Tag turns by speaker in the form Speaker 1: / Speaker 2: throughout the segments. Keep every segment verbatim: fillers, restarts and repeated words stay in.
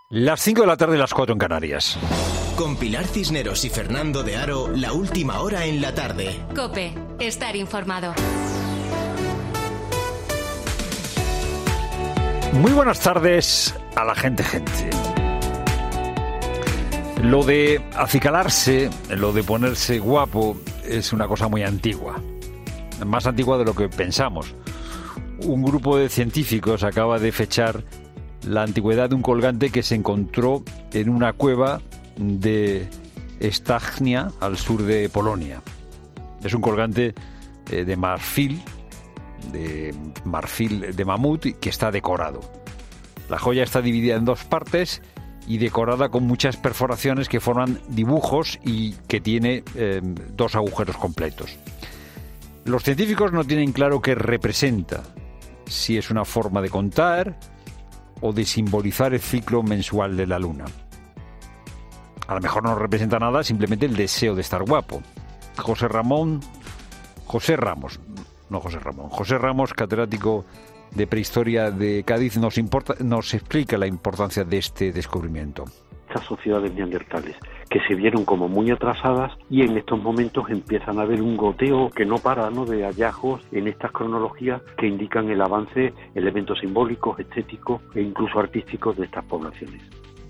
Speaker 1: Las cinco de la tarde, las cuatro en Canarias.
Speaker 2: Con Pilar Cisneros y Fernando de Aro, la última hora en la tarde.
Speaker 3: COPE, estar informado.
Speaker 1: Muy buenas tardes a la gente, gente. Lo de acicalarse, lo de ponerse guapo, es una cosa muy antigua. Más antigua de lo que pensamos. Un grupo de científicos acaba de fechar la antigüedad de un colgante que se encontró en una cueva de Stachnia, al sur de Polonia. Es un colgante eh, de marfil, de marfil de mamut, que está decorado. La joya está dividida en dos partes y decorada con muchas perforaciones que forman dibujos y que tiene eh, dos agujeros completos. Los científicos no tienen claro qué representa, si es una forma de contar o de simbolizar el ciclo mensual de la luna. A lo mejor no representa nada, simplemente el deseo de estar guapo. José Ramón, José Ramos, no José Ramón, José Ramos, catedrático de Prehistoria de Cádiz, nos, importa, nos explica la importancia de este descubrimiento.
Speaker 4: Estas sociedades neandertales que se vieron como muy atrasadas y en estos momentos empiezan a haber un goteo que no para, ¿no?, de hallazgos en estas cronologías que indican el avance, elementos simbólicos, estéticos e incluso artísticos de estas poblaciones.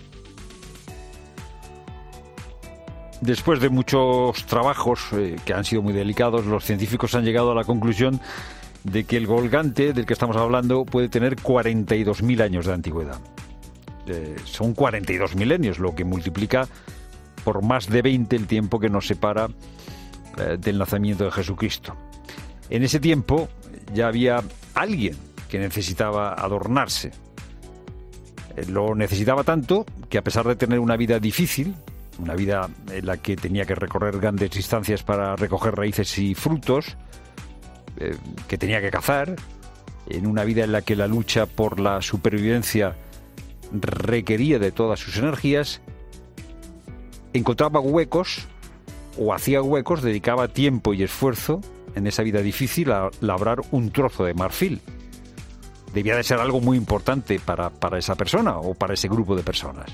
Speaker 1: Después de muchos trabajos eh, que han sido muy delicados, los científicos han llegado a la conclusión de que el colgante del que estamos hablando puede tener cuarenta y dos mil años de antigüedad. Eh, son cuarenta y dos milenios, lo que multiplica por más de veinte el tiempo que nos separa eh, del nacimiento de Jesucristo. En ese tiempo ya había alguien que necesitaba adornarse. Eh, lo necesitaba tanto que, a pesar de tener una vida difícil, una vida en la que tenía que recorrer grandes distancias para recoger raíces y frutos, eh, que tenía que cazar, en una vida en la que la lucha por la supervivencia requería de todas sus energías, encontraba huecos o hacía huecos, dedicaba tiempo y esfuerzo en esa vida difícil a labrar un trozo de marfil. Debía de ser algo muy importante para, para esa persona o para ese grupo de personas.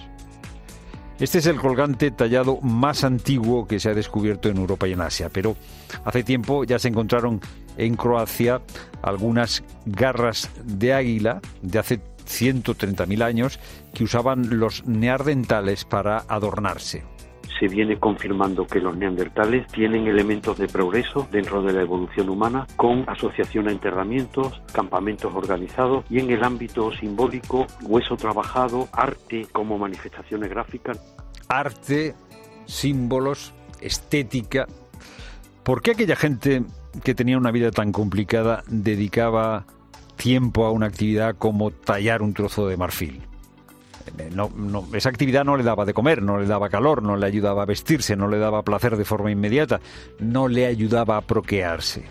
Speaker 1: Este es el colgante tallado más antiguo que se ha descubierto en Europa y en Asia, pero hace tiempo ya se encontraron en Croacia algunas garras de águila de hace ciento treinta mil años que usaban los neandertales para adornarse.
Speaker 4: Se viene confirmando que los neandertales tienen elementos de progreso dentro de la evolución humana, con asociación a enterramientos, campamentos organizados y en el ámbito simbólico, hueso trabajado, arte como manifestaciones gráficas.
Speaker 1: Arte, símbolos, estética. ¿Por qué aquella gente que tenía una vida tan complicada dedicaba tiempo a una actividad como tallar un trozo de marfil? No, no, esa actividad no le daba de comer, no le daba calor, no le ayudaba a vestirse, no le daba placer de forma inmediata, no le ayudaba a procrearse.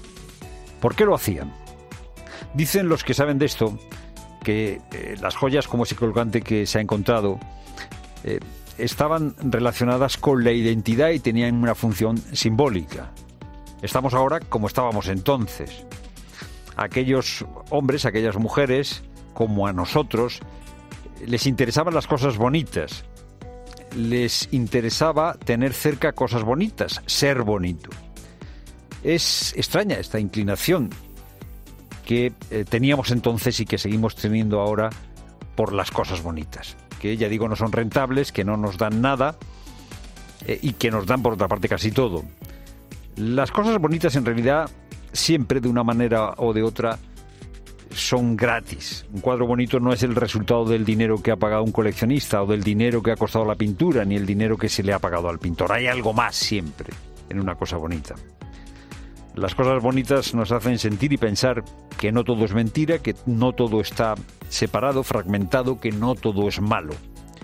Speaker 1: ¿Por qué lo hacían? Dicen los que saben de esto que eh, las joyas como ese colgante que se ha encontrado eh, estaban relacionadas con la identidad y tenían una función simbólica. Estamos ahora como estábamos entonces. Aquellos hombres, aquellas mujeres, como a nosotros, les interesaban las cosas bonitas, les interesaba tener cerca cosas bonitas, ser bonito. Es extraña esta inclinación que eh, teníamos entonces y que seguimos teniendo ahora por las cosas bonitas, que ya digo no son rentables, que no nos dan nada eh, y que nos dan por otra parte casi todo. Las cosas bonitas en realidad siempre de una manera o de otra son gratis. Un cuadro bonito no es el resultado del dinero que ha pagado un coleccionista o del dinero que ha costado la pintura, ni el dinero que se le ha pagado al pintor. Hay algo más siempre en una cosa bonita. Las cosas bonitas nos hacen sentir y pensar que no todo es mentira, que no todo está separado, fragmentado, que no todo es malo.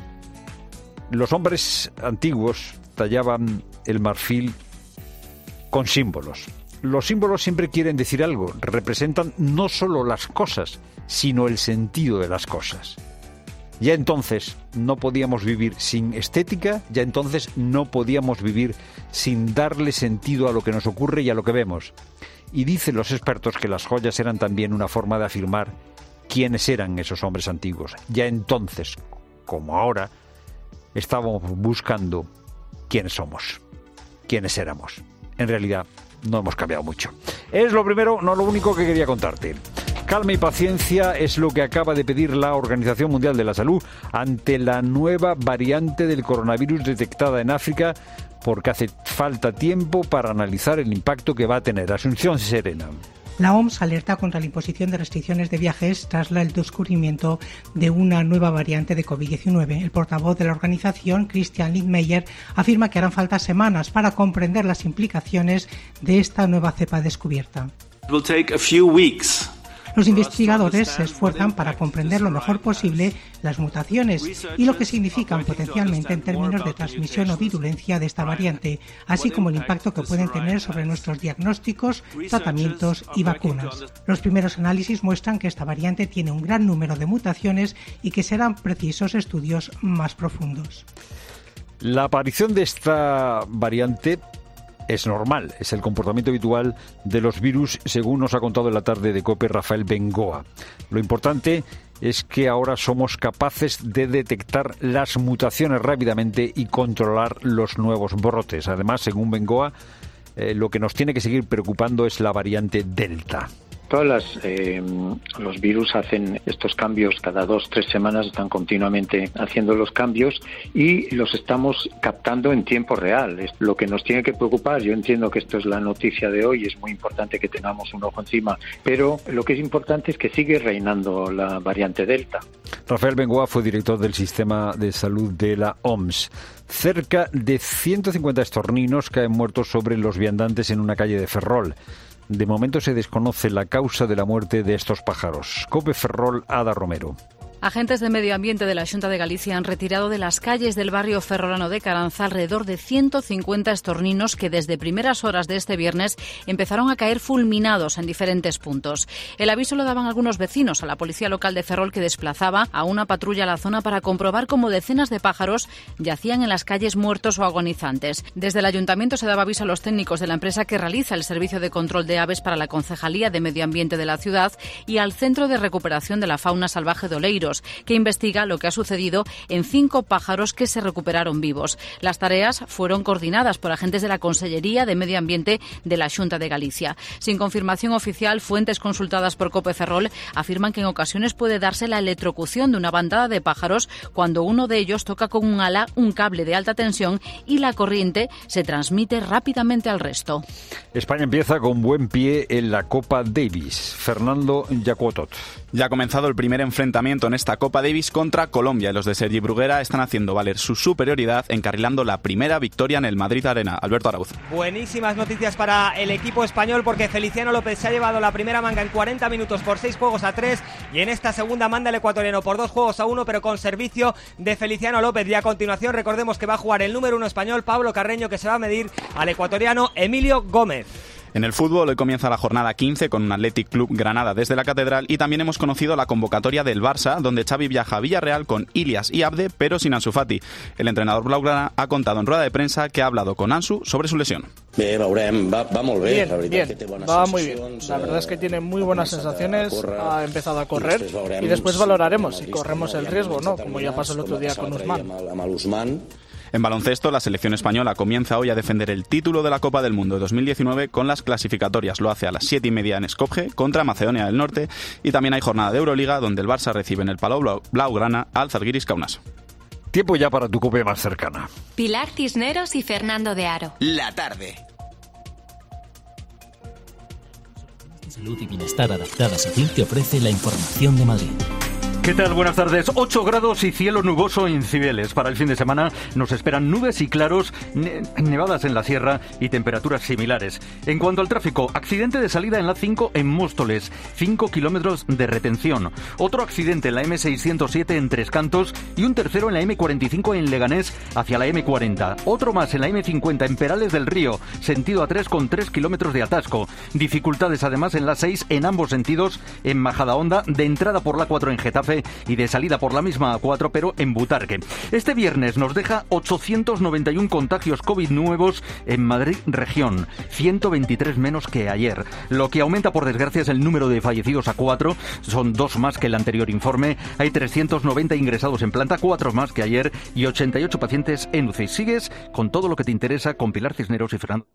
Speaker 1: Los hombres antiguos tallaban el marfil con símbolos. Los símbolos siempre quieren decir algo, representan no solo las cosas, sino el sentido de las cosas. Ya entonces no podíamos vivir sin estética, ya entonces no podíamos vivir sin darle sentido a lo que nos ocurre y a lo que vemos. Y dicen los expertos que las joyas eran también una forma de afirmar quiénes eran esos hombres antiguos. Ya entonces, como ahora, estábamos buscando quiénes somos, quiénes éramos. En realidad, no hemos cambiado mucho. Es lo primero, no lo único que quería contarte. Calma y paciencia es lo que acaba de pedir la Organización Mundial de la Salud ante la nueva variante del coronavirus detectada en África, porque hace falta tiempo para analizar el impacto que va a tener. Asunción Serena.
Speaker 5: La O M S alerta contra la imposición de restricciones de viajes tras el descubrimiento de una nueva variante de covid diecinueve. El portavoz de la organización, Christian Lindmeier, afirma que harán falta semanas para comprender las implicaciones de esta nueva cepa descubierta.
Speaker 6: It will take a few weeks.
Speaker 5: Los investigadores se esfuerzan para comprender lo mejor posible las mutaciones y lo que significan potencialmente en términos de transmisión o virulencia de esta variante, así como el impacto que pueden tener sobre nuestros diagnósticos, tratamientos y vacunas. Los primeros análisis muestran que esta variante tiene un gran número de mutaciones y que serán precisos estudios más profundos.
Speaker 1: La aparición de esta variante es normal, es el comportamiento habitual de los virus, según nos ha contado en la tarde de COPE Rafael Bengoa. Lo importante es que ahora somos capaces de detectar las mutaciones rápidamente y controlar los nuevos brotes. Además, según Bengoa, eh, lo que nos tiene que seguir preocupando es la variante Delta.
Speaker 7: Todas las, eh, los virus hacen estos cambios cada dos, tres semanas, están continuamente haciendo los cambios y los estamos captando en tiempo real. Es lo que nos tiene que preocupar. Yo entiendo que esto es la noticia de hoy, es muy importante que tengamos un ojo encima, pero lo que es importante es que sigue reinando la variante Delta.
Speaker 1: Rafael Bengoa fue director del Sistema de Salud de la O M S. Cerca de ciento cincuenta estorninos caen muertos sobre los viandantes en una calle de Ferrol. De momento se desconoce la causa de la muerte de estos pájaros. COPE Ferrol, Ada Romero.
Speaker 8: Agentes de Medio Ambiente de la Xunta de Galicia han retirado de las calles del barrio ferrolano de Caranza alrededor de ciento cincuenta estorninos que desde primeras horas de este viernes empezaron a caer fulminados en diferentes puntos. El aviso lo daban algunos vecinos a la policía local de Ferrol, que desplazaba a una patrulla a la zona para comprobar cómo decenas de pájaros yacían en las calles muertos o agonizantes. Desde el ayuntamiento se daba aviso a los técnicos de la empresa que realiza el servicio de control de aves para la Concejalía de Medio Ambiente de la ciudad y al Centro de Recuperación de la Fauna Salvaje de Oleiros, que investiga lo que ha sucedido en cinco pájaros que se recuperaron vivos. Las tareas fueron coordinadas por agentes de la Consellería de Medio Ambiente de la Xunta de Galicia. Sin confirmación oficial, fuentes consultadas por COPE Ferrol afirman que en ocasiones puede darse la electrocución de una bandada de pájaros cuando uno de ellos toca con un ala un cable de alta tensión y la corriente se transmite rápidamente al resto.
Speaker 1: España empieza con buen pie en la Copa Davis. Fernando Yacuotot.
Speaker 9: Ya ha comenzado el primer enfrentamiento en esta Copa Davis contra Colombia y los de Sergi Bruguera están haciendo valer su superioridad, encarrilando la primera victoria en el Madrid Arena. Alberto Arauz.
Speaker 10: Buenísimas noticias para el equipo español, porque Feliciano López se ha llevado la primera manga en cuarenta minutos por seis juegos a tres y en esta segunda manda el ecuatoriano por dos juegos a uno, pero con servicio de Feliciano López. Y a continuación recordemos que va a jugar el número uno español, Pablo Carreño, que se va a medir al ecuatoriano Emilio Gómez.
Speaker 9: En el fútbol hoy comienza la jornada quince con un Athletic Club Granada desde la Catedral y también hemos conocido la convocatoria del Barça, donde Xavi viaja a Villarreal con Ilias y Abde, pero sin Ansu Fati. El entrenador blaugrana ha contado en rueda de prensa que ha hablado con Ansu sobre su lesión.
Speaker 11: Bé, veurem, va, va molt bé.
Speaker 12: Bien,
Speaker 11: la veritat
Speaker 12: bien,
Speaker 11: que té bones
Speaker 12: va muy bien.
Speaker 11: sensacions,
Speaker 12: La verdad es que tiene muy buenas sensaciones,
Speaker 11: córrer,
Speaker 12: ha empezado a correr
Speaker 11: i
Speaker 12: y después valoraremos si corremos el riesgo, ¿no?
Speaker 11: determinats,
Speaker 12: Como ya pasó el otro día con Usman.
Speaker 11: Amb el, amb l'Usman.
Speaker 9: En baloncesto, la selección española comienza hoy a defender el título de la Copa del Mundo de dos mil diecinueve con las clasificatorias. Lo hace a las siete y media en Skopje contra Macedonia del Norte y también hay jornada de Euroliga donde el Barça recibe en el Palau Blau, Blaugrana al Zalgiris Kaunas.
Speaker 1: Tiempo ya para tu COPE más cercana.
Speaker 3: Pilar Cisneros y Fernando de Aro.
Speaker 2: La tarde.
Speaker 13: Salud y bienestar adaptadas a ti te ofrece la información de Madrid.
Speaker 14: ¿Qué tal? Buenas tardes. ocho grados y cielo nuboso en Cibeles. Para el fin de semana nos esperan nubes y claros, ne- nevadas en la sierra y temperaturas similares. En cuanto al tráfico, accidente de salida en la cinco en Móstoles, cinco kilómetros de retención. Otro accidente en la eme seiscientos siete en Tres Cantos y un tercero en la eme cuarenta y cinco en Leganés hacia la eme cuarenta. Otro más en la eme cincuenta en Perales del Río, sentido A tres con tres kilómetros de atasco. Dificultades además en la seis en ambos sentidos en Majadahonda, de entrada por la cuatro en Getafe F y de salida por la misma A cuatro, pero en Butarque. Este viernes nos deja ochocientos noventa y uno contagios COVID nuevos en Madrid región, ciento veintitrés menos que ayer. Lo que aumenta, por desgracia, es el número de fallecidos a cuatro, son dos más que el anterior informe. Hay trescientos noventa ingresados en planta, cuatro más que ayer, y ochenta y ocho pacientes en U C I. Sigues con todo lo que te interesa con Pilar Cisneros y Fernando.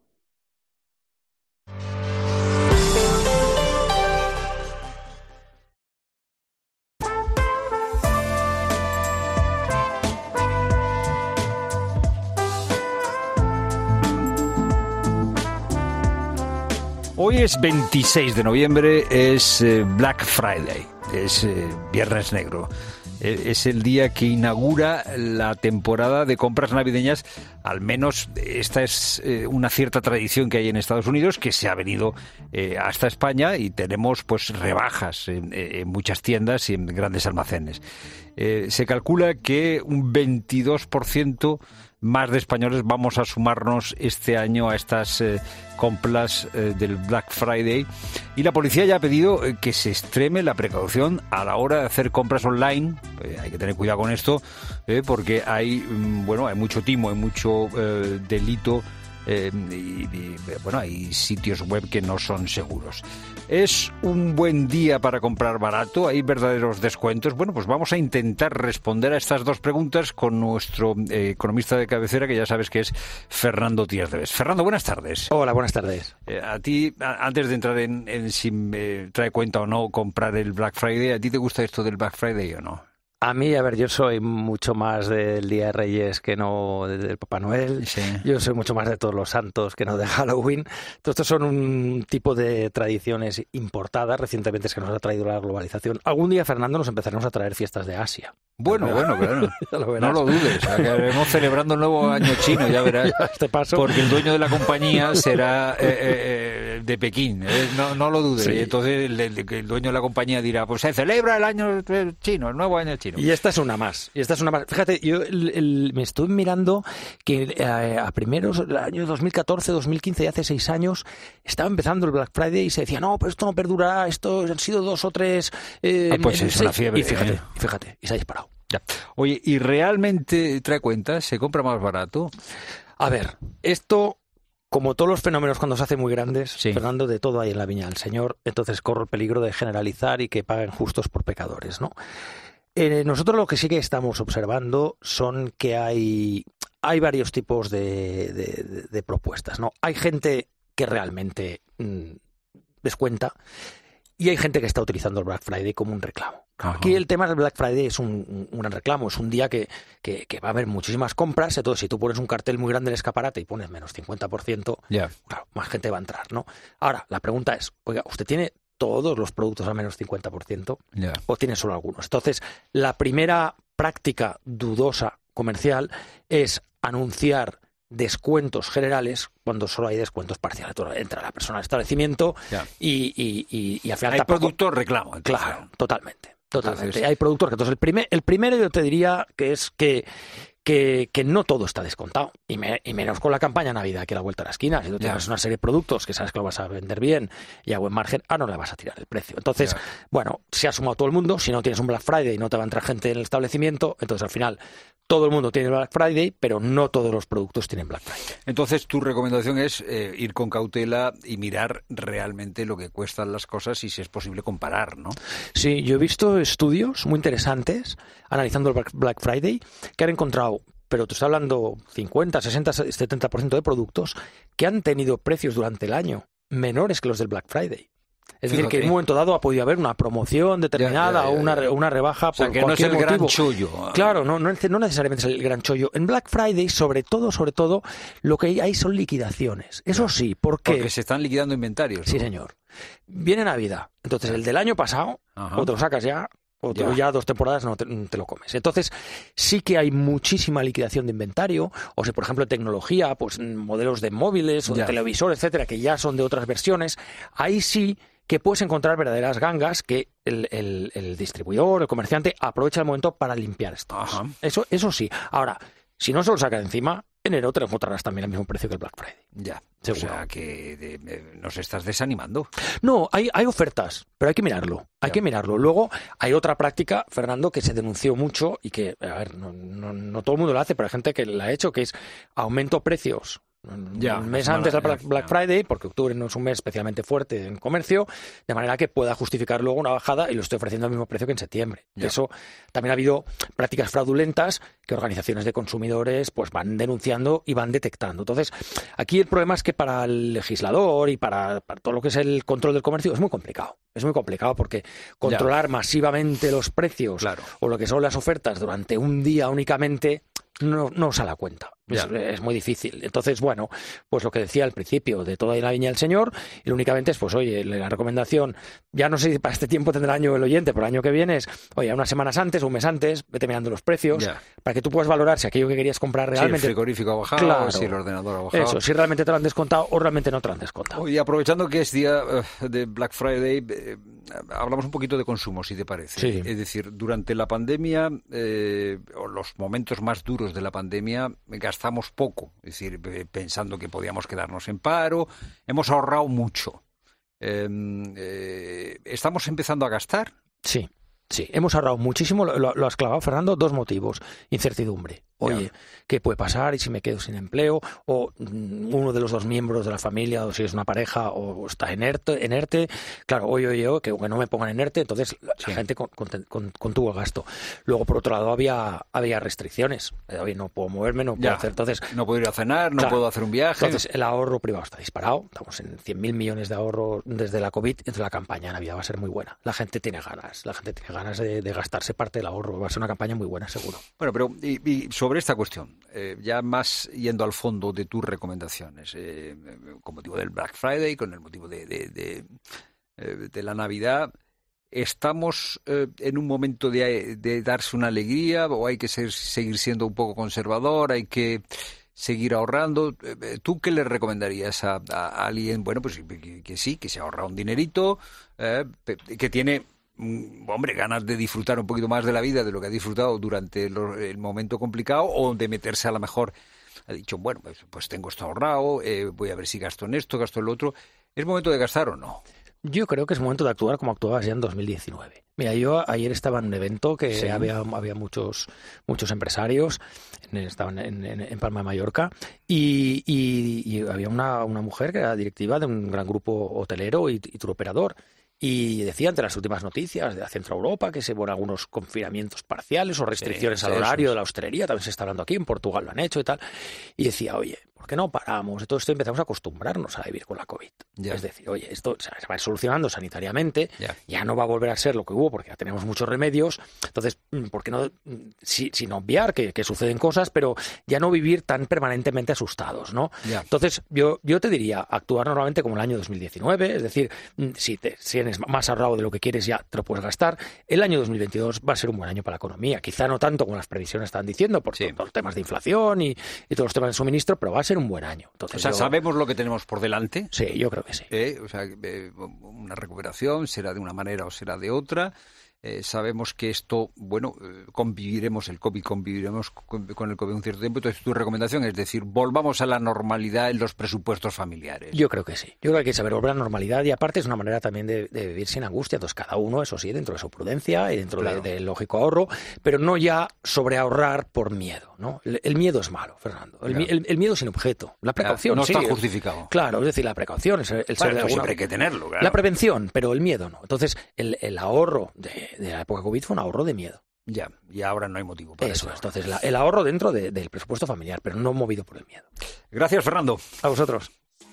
Speaker 1: Hoy es veintiséis de noviembre, es eh, Black Friday, es eh, Viernes Negro. Eh, es el día que inaugura la temporada de compras navideñas. Al menos esta es eh, una cierta tradición que hay en Estados Unidos, que se ha venido eh, hasta España, y tenemos pues rebajas en, en muchas tiendas y en grandes almacenes. Eh, se calcula que un veintidós por ciento más de españoles vamos a sumarnos este año a estas eh, compras eh, del Black Friday, y la policía ya ha pedido eh, que se extreme la precaución a la hora de hacer compras online. Eh, hay que tener cuidado con esto eh, porque hay mm, bueno hay mucho timo, hay mucho eh, delito. Eh, y, y, bueno, hay sitios web que no son seguros. ¿Es un buen día para comprar barato? ¿Hay verdaderos descuentos? Bueno, pues vamos a intentar responder a estas dos preguntas con nuestro eh, economista de cabecera, que ya sabes que es Fernando Tiesdeves. Fernando, buenas tardes.
Speaker 15: Hola, buenas tardes.
Speaker 1: Eh, a ti, a, antes de entrar en, en si me trae cuenta o no comprar el Black Friday, ¿a ti te gusta esto del Black Friday o no?
Speaker 15: A mí, a ver, yo soy mucho más del Día de Reyes que no del Papá Noel. Sí. Yo soy mucho más de Todos los Santos que no de Halloween. Todos estos son un tipo de tradiciones importadas. Recientemente es que nos ha traído la globalización. Algún día, Fernando, nos empezaremos a traer fiestas de Asia.
Speaker 1: Bueno, bueno, claro.
Speaker 15: Lo
Speaker 1: no lo dudes. Acabaremos celebrando el nuevo año chino, ya verás.
Speaker 15: Ya este paso.
Speaker 1: Porque el dueño de la compañía será eh, eh, de Pekín. Eh, no, no lo dudes. Sí. Y entonces el, el, el dueño de la compañía dirá, pues se celebra el año chino, el nuevo año chino.
Speaker 15: Y esta es una más. Y esta es una más. Fíjate, yo el, el, me estoy mirando que eh, a primeros, el año dos mil catorce, dos mil quince, y hace seis años, estaba empezando el Black Friday y se decía, no, pero esto no perdurará, esto han sido dos o tres... Eh,
Speaker 1: ah, pues es una fiebre.
Speaker 15: Y fíjate,
Speaker 1: eh.
Speaker 15: y fíjate, y se ha disparado.
Speaker 1: Ya. Oye, ¿y realmente trae cuenta? ¿Se compra más barato?
Speaker 15: A ver, esto, como todos los fenómenos cuando se hacen muy grandes, sí. Fernando, de todo hay en la viña del Señor, entonces corre el peligro de generalizar y que paguen justos por pecadores, ¿no? Eh, nosotros lo que sí que estamos observando son que hay, hay varios tipos de, de, de, de propuestas, ¿no? Hay gente que realmente mmm, descuenta, y hay gente que está utilizando el Black Friday como un reclamo. Ajá. Aquí el tema del Black Friday es un, un, un reclamo, es un día que, que, que va a haber muchísimas compras, entonces si tú pones un cartel muy grande en el escaparate y pones menos cincuenta por ciento, yeah. claro, más gente va a entrar, ¿no? Ahora, la pregunta es, oiga, ¿usted tiene todos los productos a menos cincuenta por ciento yeah. o tiene solo algunos? Entonces, la primera práctica dudosa comercial es anunciar descuentos generales cuando solo hay descuentos parciales. Entra la persona al establecimiento yeah. y, y, y, y al final...
Speaker 1: Hay productos reclamo.
Speaker 15: Entonces. Claro, totalmente. Totalmente. Entonces, hay productos que... Entonces, el, primer, el primero yo te diría que es que, que, que no todo está descontado. Y, me, y menos con la campaña Navidad que a la vuelta a la esquina. Si tú yeah. tienes una serie de productos que sabes que lo vas a vender bien y a buen margen, ah, no le vas a tirar el precio. Entonces, yeah. bueno, se ha sumado todo el mundo. Si no tienes un Black Friday y no te va a entrar gente en el establecimiento, entonces al final... Todo el mundo tiene Black Friday, pero no todos los productos tienen Black Friday.
Speaker 1: Entonces, tu recomendación es eh, ir con cautela y mirar realmente lo que cuestan las cosas y, si es posible, comparar, ¿no?
Speaker 15: Sí, yo he visto estudios muy interesantes analizando el Black Friday que han encontrado, pero te estoy hablando cincuenta, sesenta, setenta por ciento de productos que han tenido precios durante el año menores que los del Black Friday. Es decir, que en un momento dado ha podido haber una promoción determinada ya, ya, ya, ya. o una, una rebaja por
Speaker 1: o sea, que
Speaker 15: cualquier
Speaker 1: no es el
Speaker 15: motivo.
Speaker 1: Gran chollo.
Speaker 15: Claro, no, no, no necesariamente es el gran chollo. En Black Friday, sobre todo, sobre todo, lo que hay son liquidaciones. Eso sí, porque...
Speaker 1: Porque se están liquidando inventarios, ¿no?
Speaker 15: Sí, señor. Viene Navidad. Entonces, el del año pasado, Ajá. o te lo sacas ya... o ya. ya dos temporadas no te, te lo comes. Entonces, sí que hay muchísima liquidación de inventario, o sea, por ejemplo, tecnología, pues modelos de móviles o ya. de televisores, etcétera, que ya son de otras versiones. Ahí sí que puedes encontrar verdaderas gangas que el, el, el distribuidor, el comerciante, aprovecha el momento para limpiar esto. Eso, eso sí. Ahora, si no se lo saca de encima, enero te lo encontrarás también al mismo precio que el Black Friday.
Speaker 1: Ya,
Speaker 15: seguro.
Speaker 1: O sea, que de, de, nos estás desanimando.
Speaker 15: No, hay, hay ofertas, pero hay que mirarlo, hay ya. que mirarlo. Luego hay otra práctica, Fernando, que se denunció mucho y que, a ver, no, no, no todo el mundo lo hace, pero hay gente que la ha hecho, que es aumento precios.
Speaker 1: Ya,
Speaker 15: un mes antes del Black Friday, porque octubre no es un mes especialmente fuerte en comercio, de manera que pueda justificar luego una bajada y lo estoy ofreciendo al mismo precio que en septiembre. Ya. Eso también ha habido prácticas fraudulentas que organizaciones de consumidores pues van denunciando y van detectando. Entonces, aquí el problema es que para el legislador y para, para todo lo que es el control del comercio es muy complicado. Es muy complicado porque controlar ya. masivamente los precios claro. o lo que son las ofertas durante un día únicamente no, no os da la cuenta. Es, es muy difícil. Entonces, bueno, pues lo que decía al principio, de toda la viña del Señor, y lo únicamente es, pues oye, la recomendación, ya no sé si para este tiempo tendrá año el oyente, pero el año que viene es, oye, unas semanas antes, un mes antes, vete mirando los precios, ya. para que tú puedas valorar si aquello que querías comprar realmente...
Speaker 1: Si el frigorífico ha bajado, claro, si el ordenador ha bajado...
Speaker 15: Eso, si realmente te lo han descontado o realmente no te lo han descontado.
Speaker 1: Y aprovechando que es día uh, de Black Friday, eh, hablamos un poquito de consumo, si te parece.
Speaker 15: Sí.
Speaker 1: Es decir, durante la pandemia, eh, o los momentos más duros de la pandemia, gastamos poco. Es decir, pensando que podíamos quedarnos en paro, hemos ahorrado mucho. Eh, eh, ¿Estamos empezando a gastar?
Speaker 15: Sí, sí, hemos ahorrado muchísimo. Lo, lo has clavado, Fernando, dos motivos. Incertidumbre. Oye, yeah. ¿qué puede pasar? ¿Y si me quedo sin empleo? O mm, uno de los dos miembros de la familia, o si es una pareja, o está en ERTE. En ERTE. Claro, oye, oye, oye, que, que no me pongan en ERTE. Entonces, la, sí. la gente con, con, con, contuvo el gasto. Luego, por otro lado, había, había restricciones. Oye, no puedo moverme, no puedo
Speaker 1: ya.
Speaker 15: hacer... Entonces,
Speaker 1: no puedo ir a cenar, no claro. puedo hacer un viaje.
Speaker 15: Entonces, el ahorro privado está disparado. Estamos en cien mil millones de ahorro desde la COVID. Entonces, la campaña de Navidad va a ser muy buena. La gente tiene ganas. La gente tiene ganas de, de gastarse parte del ahorro. Va a ser una campaña muy buena, seguro.
Speaker 1: Bueno, pero y, y sobre esta cuestión... Eh, ya más yendo al fondo de tus recomendaciones, eh, con motivo del Black Friday, con el motivo de, de, de, de, de la Navidad, ¿estamos eh, en un momento de, de darse una alegría o hay que ser, seguir siendo un poco conservador, hay que seguir ahorrando? ¿Tú qué le recomendarías a, a alguien? Bueno, pues que, que sí, que se ahorra un dinerito, eh, que tiene... hombre, ganas de disfrutar un poquito más de la vida de lo que ha disfrutado durante el, el momento complicado, o de meterse a lo mejor, ha dicho, bueno, pues, pues tengo esto ahorrado, eh, voy a ver si gasto en esto, gasto en lo otro. ¿Es momento de gastar o no?
Speaker 15: Yo creo que es momento de actuar como actuabas ya en dos mil diecinueve. Mira, yo ayer estaba en un evento que sí. había, había muchos muchos empresarios, estaban en, en, en Palma de Mallorca, y, y, y había una, una mujer que era directiva de un gran grupo hotelero y, y turoperador. Y decía, ante las últimas noticias de Centro Europa, que se bueno, algunos confinamientos parciales o restricciones sí, al horario de la hostelería, también se está hablando aquí, en Portugal lo han hecho y tal. Y decía, oye, ¿por qué no paramos? De todo esto empezamos a acostumbrarnos a vivir con la COVID. Ya. Es decir, oye, esto se va solucionando sanitariamente, ya. ya no va a volver a ser lo que hubo porque ya tenemos muchos remedios. Entonces, ¿por qué no? Sí, sin obviar que, que suceden cosas, pero ya no vivir tan permanentemente asustados, ¿no? Ya. Entonces, yo, yo te diría, actuar normalmente como el año dos mil diecinueve, es decir, si te tienes más ahorrado de lo que quieres, ya te lo puedes gastar. El año dos mil veintidós va a ser un buen año para la economía. Quizá no tanto como las previsiones están diciendo, por sí. todos los temas de inflación y, y todos los temas de suministro, pero va a ser un buen año. Entonces,
Speaker 1: o sea,
Speaker 15: yo...
Speaker 1: ¿sabemos lo que tenemos por delante?
Speaker 15: Sí, yo creo que sí.
Speaker 1: Eh, o sea, eh, una recuperación será de una manera o será de otra. Eh, sabemos que esto, bueno, eh, conviviremos, el COVID, conviviremos con, con el COVID un cierto tiempo. Entonces, tu recomendación es decir, volvamos a la normalidad en los presupuestos familiares.
Speaker 15: Yo creo que sí. Yo creo que hay que saber volver a la normalidad y aparte es una manera también de, de vivir sin angustia. Entonces, cada uno, eso sí, dentro de su prudencia y dentro claro. del de lógico ahorro, pero no ya sobreahorrar por miedo, ¿no? El, el miedo es malo, Fernando. El, claro. el, el miedo sin objeto. La precaución,
Speaker 1: no
Speaker 15: sí.
Speaker 1: No está justificado.
Speaker 15: Claro, es decir, la precaución es el, el
Speaker 1: bueno,
Speaker 15: ser de alguna...
Speaker 1: siempre hay que tenerlo, claro.
Speaker 15: La prevención, pero el miedo no. Entonces, el, el ahorro de, de la época COVID fue un ahorro de miedo.
Speaker 1: Ya, y ahora no hay motivo para eso.
Speaker 15: Eso, entonces la, el ahorro dentro de, del presupuesto familiar, pero no movido por el miedo.
Speaker 1: Gracias, Fernando.
Speaker 15: A vosotros.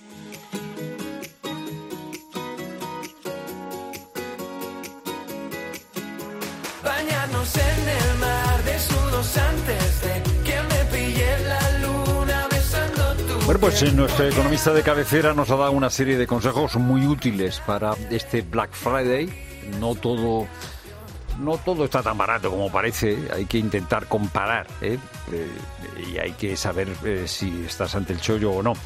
Speaker 16: Bañarnos en el mar, desnudos antes de que me pille la luna besando tu...
Speaker 1: Bueno, pues nuestro economista de cabecera nos ha dado una serie de consejos muy útiles para este Black Friday. No todo... No todo está tan barato como parece, hay que intentar comparar, ¿eh? Eh, y hay que saber eh, si estás ante el chollo o no.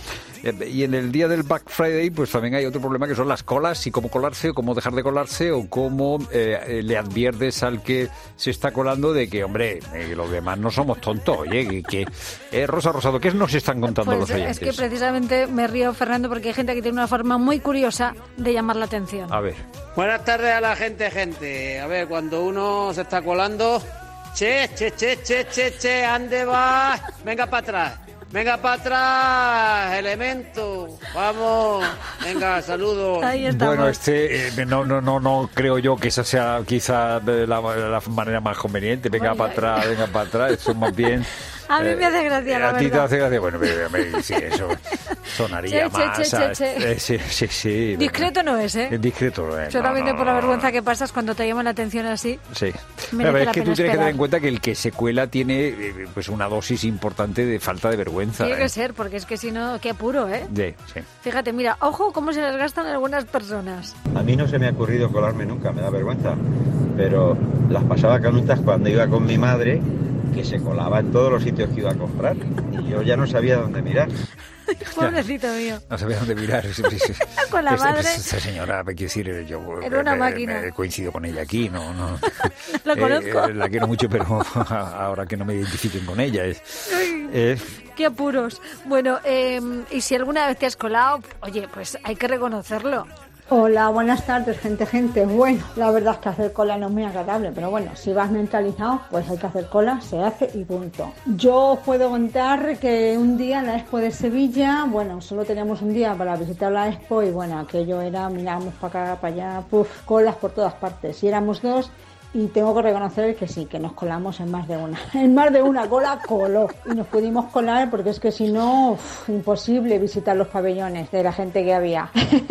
Speaker 1: Eh, y en el día del Black Friday, pues también hay otro problema que son las colas y cómo colarse o cómo dejar de colarse o cómo eh, le adviertes al que se está colando de que, hombre, eh, los demás no somos tontos. Oye, que, que eh, Rosa Rosado, ¿qué nos están contando
Speaker 17: pues
Speaker 1: los oyentes?
Speaker 17: Es que precisamente me río, Fernando, porque hay gente que tiene una forma muy curiosa de llamar la atención.
Speaker 1: A ver.
Speaker 18: Buenas tardes a la gente, gente. A ver, cuando uno se está colando, che, che, che, che, che, che, ¿ande va? Venga para atrás. Venga para atrás, elemento. Vamos. Venga, saludos.
Speaker 1: Bueno, este eh, no, no, no, no creo yo que esa sea quizá la, la manera más conveniente. Venga
Speaker 17: Oye,
Speaker 1: para atrás, venga para atrás. Eso más bien.
Speaker 17: A mí me hace gracia,
Speaker 1: eh,
Speaker 17: la
Speaker 1: A ti
Speaker 17: verdad.
Speaker 1: te hace gracia. Bueno, me, me, sí, eso sonaría
Speaker 17: Che, che,
Speaker 1: más.
Speaker 17: che,
Speaker 1: ¿sabes?
Speaker 17: che, che.
Speaker 1: Eh, sí, sí, sí.
Speaker 17: Discreto no es, ¿eh?
Speaker 1: Discreto no es.
Speaker 17: Solamente
Speaker 1: no, no,
Speaker 17: por la
Speaker 1: no,
Speaker 17: vergüenza que pasas cuando te llaman la atención así.
Speaker 1: Sí.
Speaker 17: Merece
Speaker 1: Pero es
Speaker 17: la
Speaker 1: que
Speaker 17: pena
Speaker 1: tú tienes que
Speaker 17: esperar.
Speaker 1: tener en cuenta que el que se cuela tiene eh, pues una dosis importante de falta de vergüenza.
Speaker 17: Tiene
Speaker 1: ¿eh?
Speaker 17: que ser, porque es que si no, qué apuro, ¿eh?
Speaker 1: Sí, sí.
Speaker 17: Fíjate, mira, ojo cómo se las gastan algunas personas.
Speaker 19: A mí no se me ha ocurrido colarme nunca, me da vergüenza. Pero las pasaba canutas cuando iba con mi madre, que se colaba en todos los sitios que iba a comprar. Y yo ya no sabía dónde mirar.
Speaker 17: Pobrecito mío.
Speaker 1: No sabía dónde mirar. Sí, sí, sí.
Speaker 17: Con la
Speaker 1: Esta-
Speaker 17: madre.
Speaker 1: Esta señora, hay que decir, yo
Speaker 17: Era una
Speaker 1: eh,
Speaker 17: máquina.
Speaker 1: eh, coincido con ella aquí, no, no.
Speaker 17: La
Speaker 1: Eh,
Speaker 17: conozco.
Speaker 1: eh, la quiero mucho, pero ahora que no me identifiquen con ella. Es, eh,
Speaker 17: Qué apuros. Bueno, eh, y si alguna vez te has colado, oye, pues hay que reconocerlo.
Speaker 20: Hola, buenas tardes, gente, gente. Bueno, la verdad es que hacer cola no es muy agradable, pero bueno, si vas mentalizado, pues hay que hacer cola, se hace y punto. Yo puedo contar que un día en la Expo de Sevilla, bueno, solo teníamos un día para visitar la Expo y bueno, aquello era, mirábamos para acá, para allá, puf, colas por todas partes. Y éramos dos y tengo que reconocer que sí, que nos colamos en más de una. En más de una cola coló y nos pudimos colar porque es que si no, uf, imposible visitar los pabellones de la gente que había.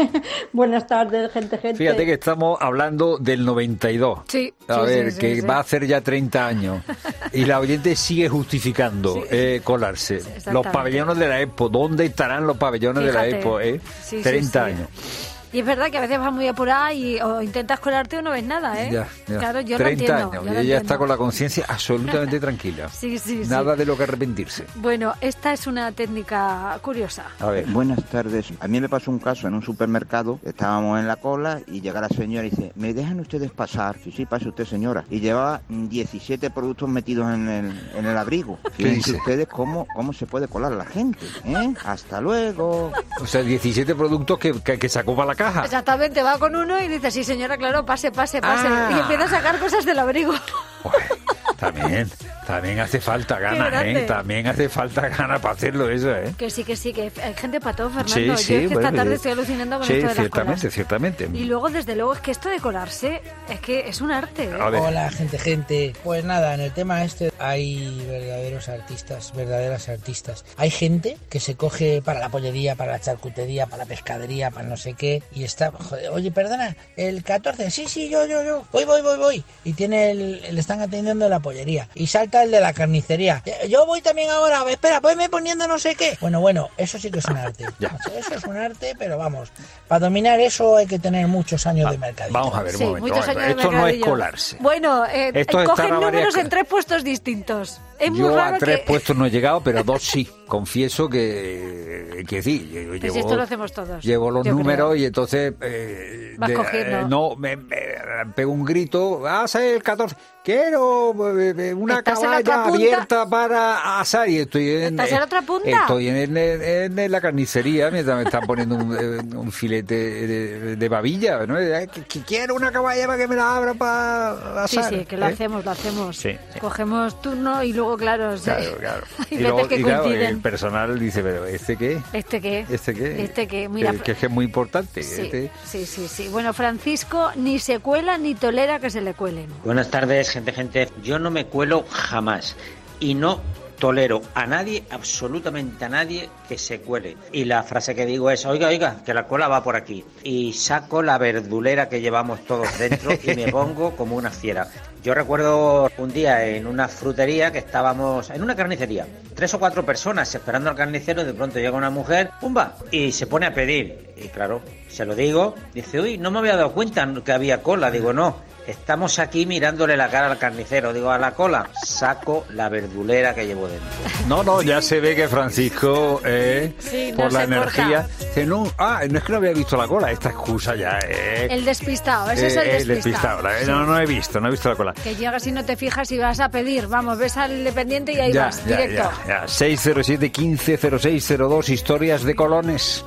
Speaker 20: Buenas tardes, gente, gente.
Speaker 1: fíjate que estamos hablando del noventa y dos.
Speaker 17: Sí.
Speaker 1: A
Speaker 17: sí,
Speaker 1: ver,
Speaker 17: sí,
Speaker 1: que
Speaker 17: sí, sí.
Speaker 1: va a hacer ya treinta años. Y la oyente sigue justificando eh, colarse.
Speaker 17: exactamente.
Speaker 1: Los pabellones de la Expo, ¿dónde estarán los pabellones de la
Speaker 17: Fíjate.
Speaker 1: Expo? Eh?
Speaker 17: Sí, sí,
Speaker 1: treinta
Speaker 17: sí.
Speaker 1: años.
Speaker 17: Y es verdad que a veces vas muy apurada y o intentas colarte o no ves nada, ¿eh?
Speaker 1: Ya, ya.
Speaker 17: Claro, yo lo
Speaker 1: treinta
Speaker 17: entiendo.
Speaker 1: años.
Speaker 17: yo
Speaker 1: Y
Speaker 17: lo
Speaker 1: ella
Speaker 17: entiendo.
Speaker 1: está con la conciencia absolutamente tranquila.
Speaker 17: Sí, sí, sí.
Speaker 1: Nada de lo que arrepentirse.
Speaker 17: Bueno, esta es una técnica curiosa.
Speaker 1: A ver.
Speaker 21: Buenas tardes. A mí me pasó un caso en un supermercado. Estábamos en la cola y llega la señora y dice, ¿me dejan ustedes pasar? Sí, sí, pase usted, señora. Y llevaba diecisiete productos metidos en el, en el abrigo.
Speaker 1: ¿Qué
Speaker 21: Fíjense
Speaker 1: dice?
Speaker 21: ustedes cómo, cómo se puede colar la gente, ¿eh? Hasta luego.
Speaker 1: O sea, diecisiete productos que, que, que sacó para la caja.
Speaker 17: Exactamente, va con uno y dice, sí señora, claro, pase, pase, pase.
Speaker 1: Ah.
Speaker 17: Y empieza a sacar cosas del abrigo.
Speaker 1: También, también hace falta ganas,
Speaker 17: grande.
Speaker 1: ¿eh? También hace falta ganas para hacerlo eso, ¿eh?
Speaker 17: Que sí, que sí, que hay gente para todo, Fernando.
Speaker 1: Sí,
Speaker 17: Yo
Speaker 1: sí,
Speaker 17: es que
Speaker 1: bueno,
Speaker 17: esta tarde
Speaker 1: eh,
Speaker 17: estoy alucinando con
Speaker 1: sí,
Speaker 17: esto de las
Speaker 1: ciertamente,
Speaker 17: colas.
Speaker 1: ciertamente.
Speaker 17: Y luego, desde luego, es que esto de colarse es que es un arte. ¿eh?
Speaker 22: Hola, gente, gente. Pues nada, en el tema este hay verdaderos artistas, verdaderas artistas. Hay gente que se coge para la pollería, para la charcutería, para la pescadería, para no sé qué, y está, joder, oye, perdona, el catorce, sí, sí, yo, yo, yo, voy, voy, voy, voy. Y tiene el, le están atendiendo en la pollería. Y salta el de la carnicería. Yo voy también ahora, espera, ponme poniendo no sé qué. Bueno, bueno, eso sí que es un arte. Eso es un arte, pero vamos, para dominar eso hay que tener muchos años de mercadillo.
Speaker 1: Vamos a ver, un
Speaker 17: Sí,
Speaker 1: momento.
Speaker 17: muchos
Speaker 1: vamos a ver.
Speaker 17: años de
Speaker 1: Esto no es
Speaker 17: mercadillo.
Speaker 1: colarse.
Speaker 17: Bueno, eh,
Speaker 1: Esto es
Speaker 17: cogen
Speaker 1: estar a
Speaker 17: números
Speaker 1: varias-
Speaker 17: en tres puestos distintos. Es muy
Speaker 1: Yo
Speaker 17: raro
Speaker 1: a tres
Speaker 17: que...
Speaker 1: puestos no he llegado, pero a dos sí. Confieso que, que sí. Yo
Speaker 17: Pues
Speaker 1: llevo,
Speaker 17: esto lo hacemos todos.
Speaker 1: llevo los
Speaker 17: yo
Speaker 1: números
Speaker 17: creo.
Speaker 1: y entonces eh,
Speaker 17: Vas cogiendo.
Speaker 1: eh, no me, me pego un grito, hace el catorce, quiero eh, una
Speaker 17: ¿Estás en la otra
Speaker 1: caballa
Speaker 17: punta?
Speaker 1: abierta para asar y estoy en,
Speaker 17: ¿Estás en la otra punta?
Speaker 1: estoy en, en- en la carnicería mientras me están poniendo un, eh, un filete de, de babilla, ¿no? Eh, que, que quiero una caballa para que me la abra para
Speaker 17: Sí,
Speaker 1: asar.
Speaker 17: sí, que lo
Speaker 1: ¿eh?
Speaker 17: hacemos, lo hacemos.
Speaker 1: Sí, sí.
Speaker 17: Cogemos turno y luego, claro, sí.
Speaker 1: Claro, claro.
Speaker 17: Hay
Speaker 1: Y,
Speaker 17: veces
Speaker 1: luego,
Speaker 17: que
Speaker 1: y claro,
Speaker 17: coinciden.
Speaker 1: el personal dice, pero ¿este qué?
Speaker 17: ¿Este qué?
Speaker 1: ¿Este qué?
Speaker 17: Este qué, mira,
Speaker 1: Que, que es que es muy importante.
Speaker 17: Sí,
Speaker 1: este-
Speaker 17: sí, sí, sí. Bueno, Francisco ni se cuela ni tolera que se le cuelen.
Speaker 23: Buenas tardes, gente, gente. Yo no me cuelo jamás y no tolero a nadie, absolutamente a nadie, que se cuele. Y la frase que digo es, oiga, oiga, que la cola va por aquí. Y saco la verdulera que llevamos todos dentro y me pongo como una fiera. Yo recuerdo un día en una frutería que estábamos, en una carnicería, tres o cuatro personas esperando al carnicero, y de pronto llega una mujer, ¡pumba!, y se pone a pedir. Y claro, se lo digo, dice, uy, no me había dado cuenta que había cola. Digo, no, Estamos aquí mirándole la cara al carnicero. Digo, a la cola, saco la verdulera que llevo dentro.
Speaker 1: No, no, ya se ve que Francisco, eh,
Speaker 17: Sí, no
Speaker 1: por la
Speaker 17: se
Speaker 1: energía...
Speaker 17: corta.
Speaker 1: dice, no, ah, no es que no había visto la cola, esta excusa ya, eh.
Speaker 17: El despistado, ese es
Speaker 1: eh,
Speaker 17: el
Speaker 1: el
Speaker 17: despistado.
Speaker 1: despistado, eh,
Speaker 17: Sí.
Speaker 1: No, no he visto, no he visto la cola.
Speaker 17: Que llegas y no te fijas y vas a pedir. Vamos, ves al dependiente y ahí
Speaker 1: Ya,
Speaker 17: vas,
Speaker 1: ya,
Speaker 17: directo.
Speaker 1: ya, ya. seis cero siete, quince cero seis cero dos, historias de colones.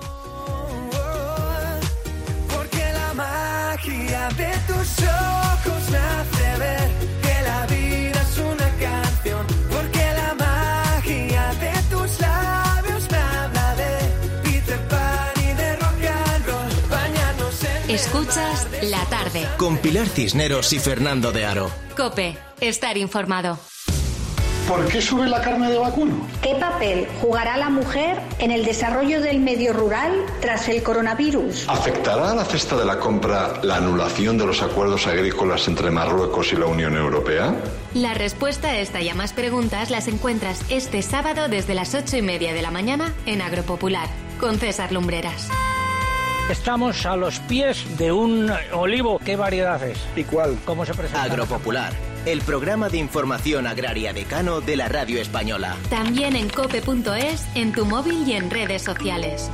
Speaker 16: Porque la magia de tus ojos me hace ver que la vida es una canción. Porque la magia de tus labios me habla de Peter Pan y de rock and roll. Bañarnos en...
Speaker 3: Escuchas La Tarde.
Speaker 2: Con Pilar Cisneros y Fernando de Aro.
Speaker 3: COPE. Estar informado.
Speaker 4: ¿Por qué sube la carne de vacuno?
Speaker 5: ¿Qué papel jugará la mujer en el desarrollo del medio rural tras el coronavirus?
Speaker 4: ¿Afectará a la cesta de la compra la anulación de los acuerdos agrícolas entre Marruecos y la Unión Europea?
Speaker 3: La respuesta a esta y a más preguntas las encuentras este sábado desde las ocho y media de la mañana en Agropopular, con César Lumbreras.
Speaker 22: Estamos a los pies de un olivo. ¿Qué variedad es?
Speaker 2: ¿Y cuál?
Speaker 22: ¿Cómo se presenta?
Speaker 2: Agropopular, el programa de información agraria decano de la radio española.
Speaker 3: También en cope punto es, en tu móvil y en redes sociales.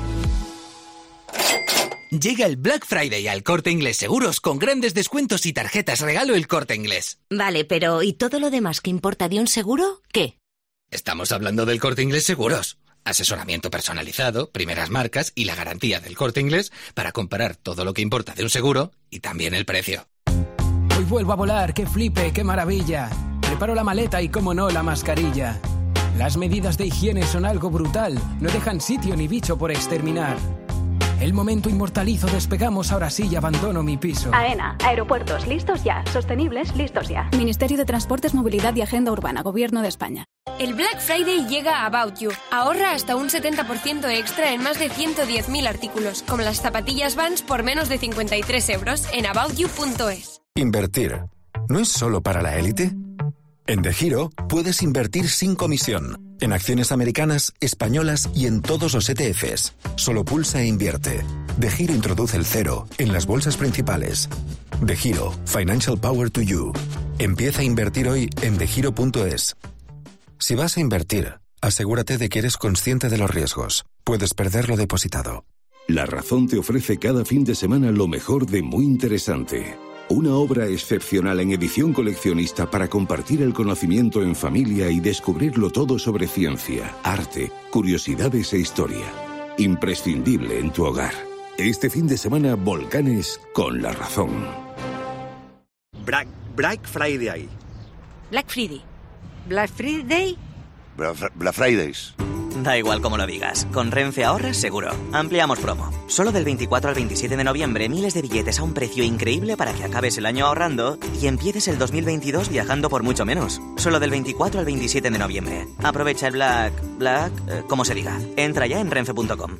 Speaker 6: Llega el Black Friday al Corte Inglés Seguros con grandes descuentos y tarjetas regalo El Corte Inglés.
Speaker 24: Vale, pero ¿y todo lo demás que importa de un seguro? ¿Qué?
Speaker 6: Estamos hablando del Corte Inglés Seguros. Asesoramiento personalizado, primeras marcas y la garantía del Corte Inglés para comparar todo lo que importa de un seguro y también el precio.
Speaker 25: Hoy vuelvo a volar, qué flipe, qué maravilla. Preparo la maleta y, como no, la mascarilla. Las medidas de higiene son algo brutal, no dejan sitio ni bicho por exterminar. El momento inmortalizo, despegamos, ahora sí y abandono mi piso.
Speaker 26: AENA, aeropuertos listos ya, sostenibles listos ya. Ministerio de Transportes, Movilidad y Agenda Urbana, Gobierno de España.
Speaker 27: El Black Friday llega a About You. Ahorra hasta un setenta por ciento extra en más de ciento diez mil artículos, como las zapatillas Vans por menos de cincuenta y tres euros en about you punto es.
Speaker 28: Invertir, ¿no es solo para la élite? En DeGiro puedes invertir sin comisión, en acciones americanas, españolas y en todos los E T Fs. Solo pulsa e invierte. DeGiro introduce el cero en las bolsas principales. DeGiro, Financial Power to You. Empieza a invertir hoy en degiro punto es. Si vas a invertir, asegúrate de que eres consciente de los riesgos. Puedes perder lo depositado.
Speaker 29: La Razón te ofrece cada fin de semana lo mejor de Muy Interesante. Una obra excepcional en edición coleccionista para compartir el conocimiento en familia y descubrirlo todo sobre ciencia, arte, curiosidades e historia. Imprescindible en tu hogar. Este fin de semana, Volcanes con La Razón.
Speaker 30: Black, Black Friday.
Speaker 24: Black Friday. Black Friday.
Speaker 30: Black Fridays.
Speaker 31: Da igual como lo digas, con Renfe ahorras seguro. Ampliamos promo. Solo del veinticuatro al veintisiete de noviembre, miles de billetes a un precio increíble para que acabes el año ahorrando y empieces el dos mil veintidós viajando por mucho menos. Solo del veinticuatro al veintisiete de noviembre. Aprovecha el Black... Black... Eh, como se diga. Entra ya en renfe punto com.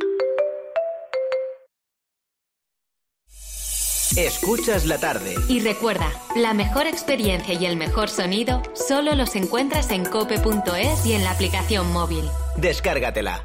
Speaker 2: Escuchas la tarde.
Speaker 3: Y recuerda, la mejor experiencia y el mejor sonido solo los encuentras en cope punto es y en la aplicación móvil.
Speaker 2: Descárgatela.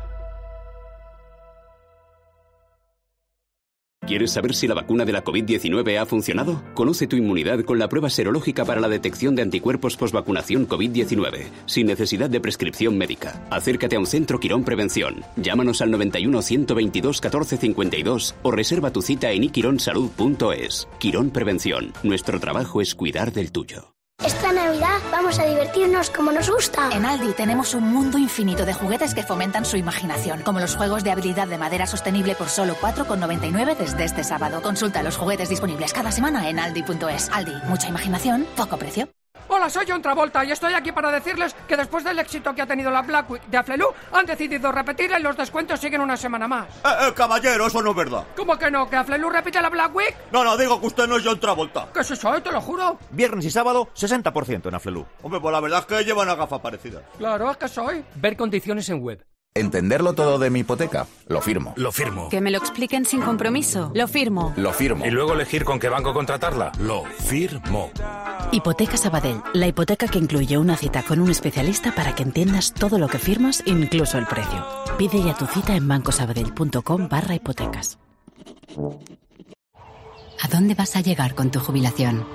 Speaker 32: ¿Quieres saber si la vacuna de la covid diecinueve ha funcionado? Conoce tu inmunidad con la prueba serológica para la detección de anticuerpos posvacunación covid diecinueve, sin necesidad de prescripción médica. Acércate a un centro Quirón Prevención. Llámanos al noventa y uno, ciento veintidós, catorce cincuenta y dos o reserva tu cita en i quirón salud punto es. Quirón Prevención. Nuestro trabajo es cuidar del tuyo.
Speaker 33: Esta Navidad vamos a divertirnos como nos gusta.
Speaker 34: En Aldi tenemos un mundo infinito de juguetes que fomentan su imaginación, como los juegos de habilidad de madera sostenible por solo cuatro con noventa y nueve desde este sábado. Consulta los juguetes disponibles cada semana en aldi punto es. Aldi, mucha imaginación, poco precio.
Speaker 35: Hola, soy John Travolta y estoy aquí para decirles que después del éxito que ha tenido la Black Week de Aflelu, han decidido repetirla y los descuentos siguen una semana más.
Speaker 36: Eh, eh, caballero, eso no es verdad.
Speaker 35: ¿Cómo que no? ¿Que Aflelu repite la Black Week?
Speaker 36: No, no, digo que usted no es John Travolta.
Speaker 35: ¿Qué es eso? Te lo juro.
Speaker 36: Viernes y sábado, sesenta por ciento en Aflelu. Hombre, pues la verdad es que lleva una gafa parecida.
Speaker 35: Claro, es que soy. Ver condiciones en web.
Speaker 37: ¿Entenderlo todo de mi hipoteca? Lo firmo. Lo firmo.
Speaker 26: Que me lo expliquen sin compromiso. Lo firmo.
Speaker 37: Lo firmo.
Speaker 38: Y luego elegir con qué banco contratarla. Lo firmo.
Speaker 39: Hipoteca Sabadell, la hipoteca que incluye una cita con un especialista para que entiendas todo lo que firmas, incluso el precio. Pide ya tu cita en bancosabadell punto com barra hipotecas.
Speaker 40: ¿A dónde vas a llegar con tu jubilación?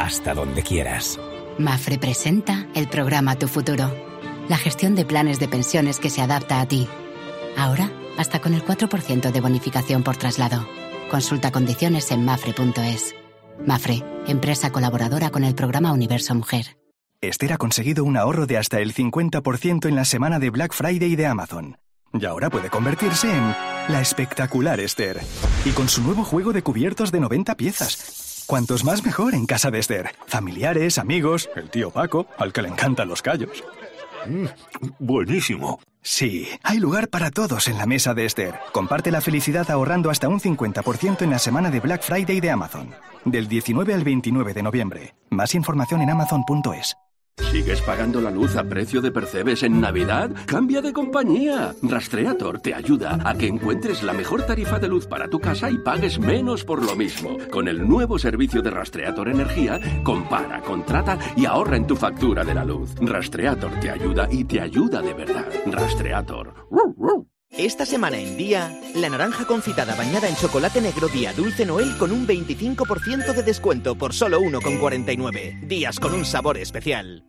Speaker 25: hasta donde quieras.
Speaker 34: Mafre presenta el programa Tu Futuro, la gestión de planes de pensiones que se adapta a ti. Ahora, hasta con el cuatro por ciento de bonificación por traslado. Consulta condiciones en mafre punto es. Mafre, empresa colaboradora con el programa Universo Mujer.
Speaker 1: Esther ha conseguido un ahorro de hasta el cincuenta por ciento en la semana de Black Friday de Amazon. Y ahora puede convertirse en la espectacular Esther. Y con su nuevo juego de cubiertos de noventa piezas. Cuantos más mejor en casa de Esther. Familiares, amigos, el tío Paco, al que le encantan los callos.
Speaker 4: Mm, buenísimo.
Speaker 1: Sí, hay lugar para todos en la mesa de Esther. Comparte la felicidad ahorrando hasta un cincuenta por ciento en la semana de Black Friday de Amazon. Del diecinueve al veintinueve de noviembre. Más información en amazon punto es.
Speaker 4: ¿Sigues pagando la luz a precio de percebes en Navidad? ¡Cambia de compañía! Rastreator te ayuda a que encuentres la mejor tarifa de luz para tu casa y pagues menos por lo mismo. Con el nuevo servicio de Rastreator Energía, compara, contrata y ahorra en tu factura de la luz. Rastreator te ayuda y te ayuda de verdad. Rastreator.
Speaker 5: Esta semana en Día, la naranja confitada bañada en chocolate negro Día Dulce Noel con un veinticinco por ciento de descuento por solo uno con cuarenta y nueve. Días con un sabor especial.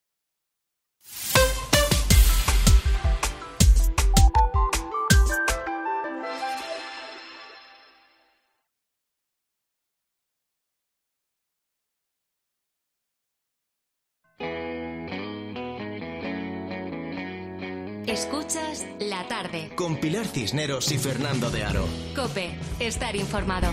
Speaker 3: Escuchas La Tarde
Speaker 2: con Pilar Cisneros y Fernando de Aro.
Speaker 3: COPE, estar informado.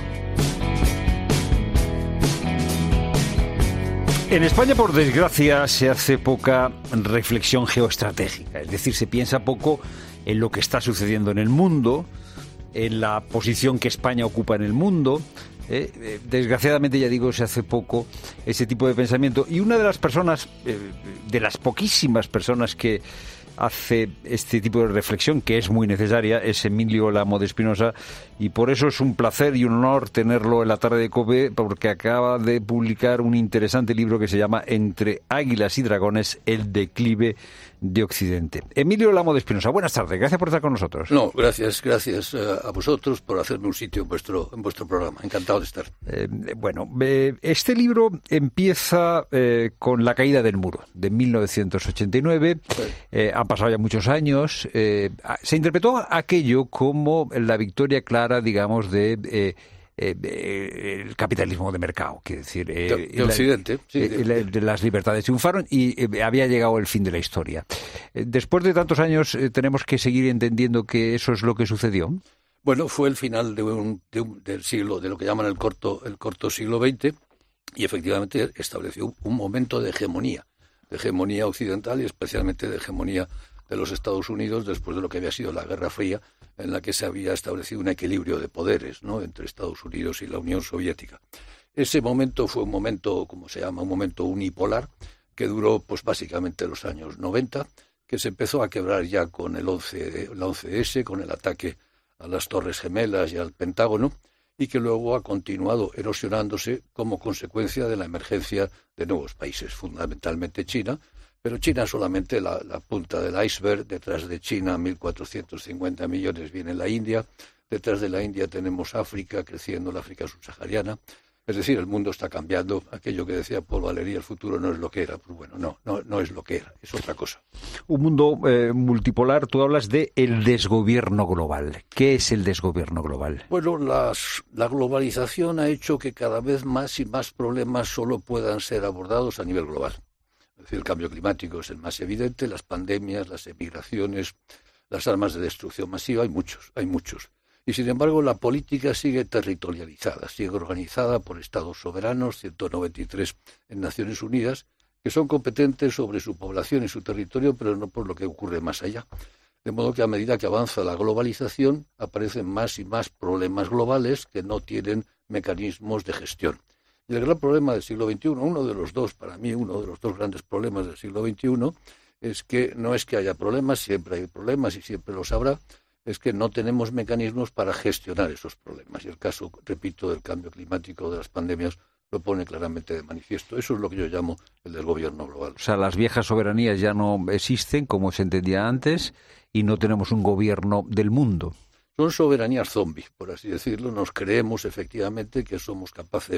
Speaker 7: En España, por desgracia, se hace poca reflexión geoestratégica. Es decir, se piensa poco en lo que está sucediendo en el mundo, en la posición que España ocupa en el mundo. Eh, eh, desgraciadamente, ya digo, se hace poco ese tipo de pensamiento. Y una de las personas, eh, de las poquísimas personas que hace este tipo de reflexión, que es muy necesaria, es Emilio Lamo de Espinosa, y por eso es un placer y un honor tenerlo en la tarde de COPE, porque acaba de publicar un interesante libro que se llama Entre águilas y dragones, el declive de Occidente. Emilio Lamo de Espinosa, buenas tardes, gracias por estar con nosotros.
Speaker 8: No, gracias, gracias a vosotros por hacerme un sitio en vuestro, en vuestro programa, encantado de estar.
Speaker 7: Eh, bueno, eh, este libro empieza eh, con la caída del muro, de mil novecientos ochenta y nueve, eh, han pasado ya muchos años, eh, se interpretó aquello como la victoria clara, digamos, de... Eh, Eh, eh, el capitalismo de mercado, quiere decir, eh,
Speaker 8: de, de Occidente,
Speaker 7: la,
Speaker 8: sí,
Speaker 7: eh,
Speaker 8: de,
Speaker 7: la, de las libertades triunfaron y eh, había llegado el fin de la historia. Eh, después de tantos años, eh, tenemos que seguir entendiendo que eso es lo que sucedió.
Speaker 8: Bueno, fue el final de un, de un, del siglo, de lo que llaman el corto, el corto siglo veinte, y efectivamente estableció un momento de hegemonía, de hegemonía occidental y especialmente de hegemonía de los Estados Unidos después de lo que había sido la Guerra Fría, en la que se había establecido un equilibrio de poderes, ¿no?, entre Estados Unidos y la Unión Soviética. Ese momento fue un momento, como se llama, un momento unipolar, que duró pues básicamente los años noventa, que se empezó a quebrar ya con el once, la once ese, con el ataque a las Torres Gemelas y al Pentágono, y que luego ha continuado erosionándose como consecuencia de la emergencia de nuevos países, fundamentalmente China. Pero China es solamente la, la punta del iceberg. Detrás de China, mil cuatrocientos cincuenta millones, viene la India. Detrás de la India tenemos África, creciendo la África subsahariana. Es decir, el mundo está cambiando. Aquello que decía Paul Valéry, el futuro no es lo que era. Pues bueno, no, no, no es lo que era, es otra cosa.
Speaker 7: Un mundo eh, multipolar, tú hablas de el desgobierno global. ¿Qué es el desgobierno global?
Speaker 8: Bueno, las, la globalización ha hecho que cada vez más y más problemas solo puedan ser abordados a nivel global. Es decir, el cambio climático es el más evidente, las pandemias, las emigraciones, las armas de destrucción masiva, hay muchos, hay muchos. Y sin embargo, la política sigue territorializada, sigue organizada por estados soberanos, ciento noventa y tres en Naciones Unidas, que son competentes sobre su población y su territorio, pero no por lo que ocurre más allá. De modo que a medida que avanza la globalización, aparecen más y más problemas globales que no tienen mecanismos de gestión. Y el gran problema del siglo veintiuno, uno de los dos, para mí, uno de los dos grandes problemas del siglo veintiuno, es que no es que haya problemas, siempre hay problemas y siempre los habrá, es que no tenemos mecanismos para gestionar esos problemas. Y el caso, repito, del cambio climático, de las pandemias, lo pone claramente de manifiesto. Eso es lo que yo llamo el del gobierno global.
Speaker 7: O sea, las viejas soberanías ya no existen, como se entendía antes, y no tenemos un gobierno del mundo.
Speaker 8: Son soberanías zombies, por así decirlo. Nos creemos efectivamente que somos capaces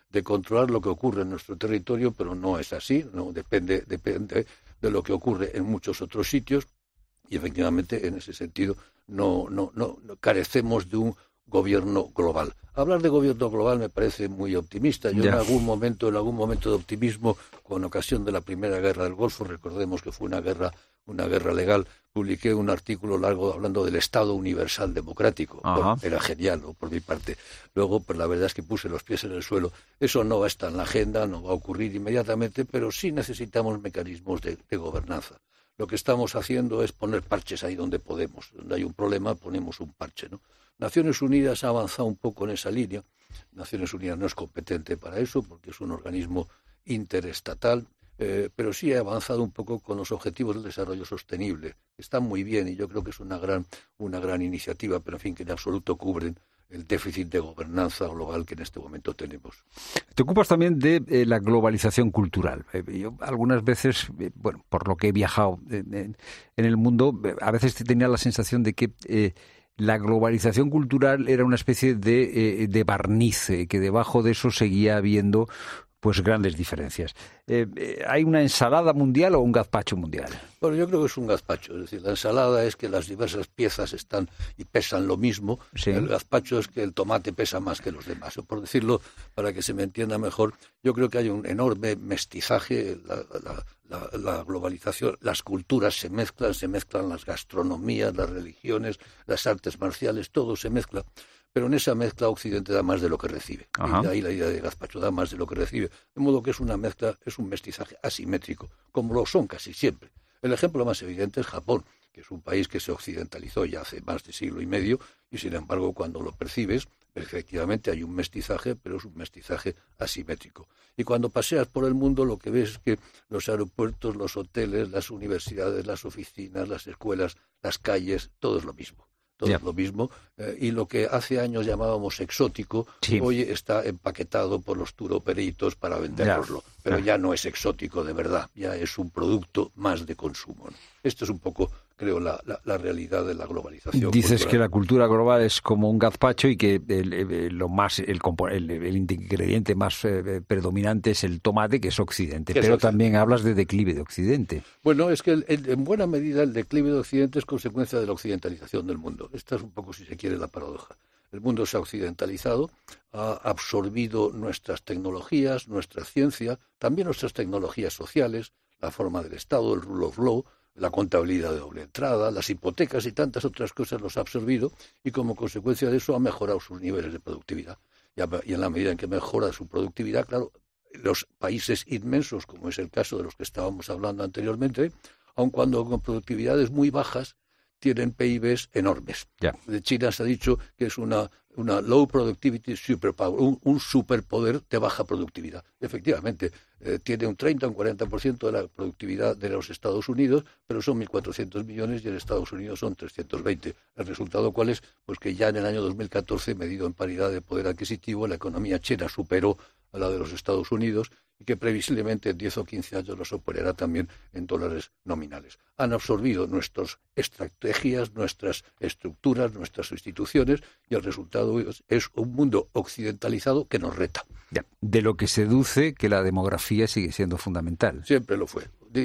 Speaker 8: de controlar lo que ocurre en nuestro territorio, pero no es así, no depende, depende de lo que ocurre en muchos otros sitios, y efectivamente en ese sentido no, no, no, no carecemos de un gobierno global. Hablar de gobierno global me parece muy optimista. Yo ya. en algún momento, en algún momento de optimismo, con ocasión de la primera guerra del Golfo, recordemos que fue una guerra, una guerra legal, publiqué un artículo largo hablando del Estado Universal Democrático. Bueno, era genial, ¿no?, por mi parte. Luego, pues la verdad es que puse los pies en el suelo. Eso no está en la agenda, no va a ocurrir inmediatamente, pero sí necesitamos mecanismos de, de gobernanza. Lo que estamos haciendo es poner parches ahí donde podemos. Donde hay un problema, ponemos un parche, ¿no? Naciones Unidas ha avanzado un poco en esa línea. Naciones Unidas no es competente para eso porque es un organismo interestatal, eh, pero sí ha avanzado un poco con los objetivos del desarrollo sostenible. Están muy bien y yo creo que es una gran, una gran iniciativa, pero en fin, que en absoluto cubren el déficit de gobernanza global que en este momento tenemos.
Speaker 7: Te ocupas también de eh, la globalización cultural. Eh, yo algunas veces, eh, bueno, por lo que he viajado en, en, en el mundo, eh, a veces tenía la sensación de que eh, la globalización cultural era una especie de, eh, de barniz, eh, que debajo de eso seguía habiendo pues grandes diferencias. Eh, eh, ¿Hay una ensalada mundial o un gazpacho mundial?
Speaker 8: Bueno, yo creo que es un gazpacho. Es decir, la ensalada es que las diversas piezas están y pesan lo mismo. Sí. El gazpacho es que el tomate pesa más que los demás. Por decirlo, para que se me entienda mejor, yo creo que hay un enorme mestizaje, la, la, la, la globalización, las culturas se mezclan, se mezclan las gastronomías, las religiones, las artes marciales, todo se mezcla. Pero en esa mezcla Occidente da más de lo que recibe. Ajá. Y de ahí la idea de gazpacho, da más de lo que recibe. De modo que es una mezcla, es un mestizaje asimétrico, como lo son casi siempre. El ejemplo más evidente es Japón, que es un país que se occidentalizó ya hace más de siglo y medio, y sin embargo cuando lo percibes, efectivamente hay un mestizaje, pero es un mestizaje asimétrico. Y cuando paseas por el mundo lo que ves es que los aeropuertos, los hoteles, las universidades, las oficinas, las escuelas, las calles, todo es lo mismo. Todo yeah. es lo mismo, eh, y lo que hace años llamábamos exótico, sí. hoy está empaquetado por los tour operators para vendérnoslo, yeah. pero yeah. ya no es exótico de verdad, ya es un producto más de consumo, ¿no? Esto es un poco, creo, la, la, la realidad de la globalización.
Speaker 7: Dices
Speaker 8: cultural.
Speaker 7: Que la cultura global es como un gazpacho y que el, el, lo más, el, el, el ingrediente más eh, predominante es el tomate, que es Occidente, pero es Occidente. También hablas de declive de Occidente.
Speaker 8: Bueno, es que el, el, en buena medida el declive de Occidente es consecuencia de la occidentalización del mundo. Esta es un poco, si se quiere, la paradoja. El mundo se ha occidentalizado, ha absorbido nuestras tecnologías, nuestra ciencia, también nuestras tecnologías sociales, la forma del Estado, el rule of law, la contabilidad de doble entrada, las hipotecas y tantas otras cosas los ha absorbido y como consecuencia de eso ha mejorado sus niveles de productividad. Y en la medida en que mejora su productividad, claro, los países inmensos, como es el caso de los que estábamos hablando anteriormente, aun cuando con productividades muy bajas, tienen P I Bs enormes. Yeah. De China se ha dicho que es una, una low productivity superpower, un, un superpoder de baja productividad. Efectivamente, eh, tiene un treinta o un cuarenta por ciento de la productividad de los Estados Unidos, pero son mil cuatrocientos millones y en Estados Unidos son trescientos veinte. ¿El resultado cuál es? Pues que ya en el año dos mil catorce, medido en paridad de poder adquisitivo, la economía china superó a la de los Estados Unidos y que previsiblemente en diez o quince años lo superará también en dólares nominales. Han absorbido nuestras estrategias, nuestras estructuras, nuestras instituciones y el resultado es, es un mundo occidentalizado que nos reta.
Speaker 7: Ya. De lo que se deduce que la demografía sigue siendo fundamental.
Speaker 8: Siempre lo fue.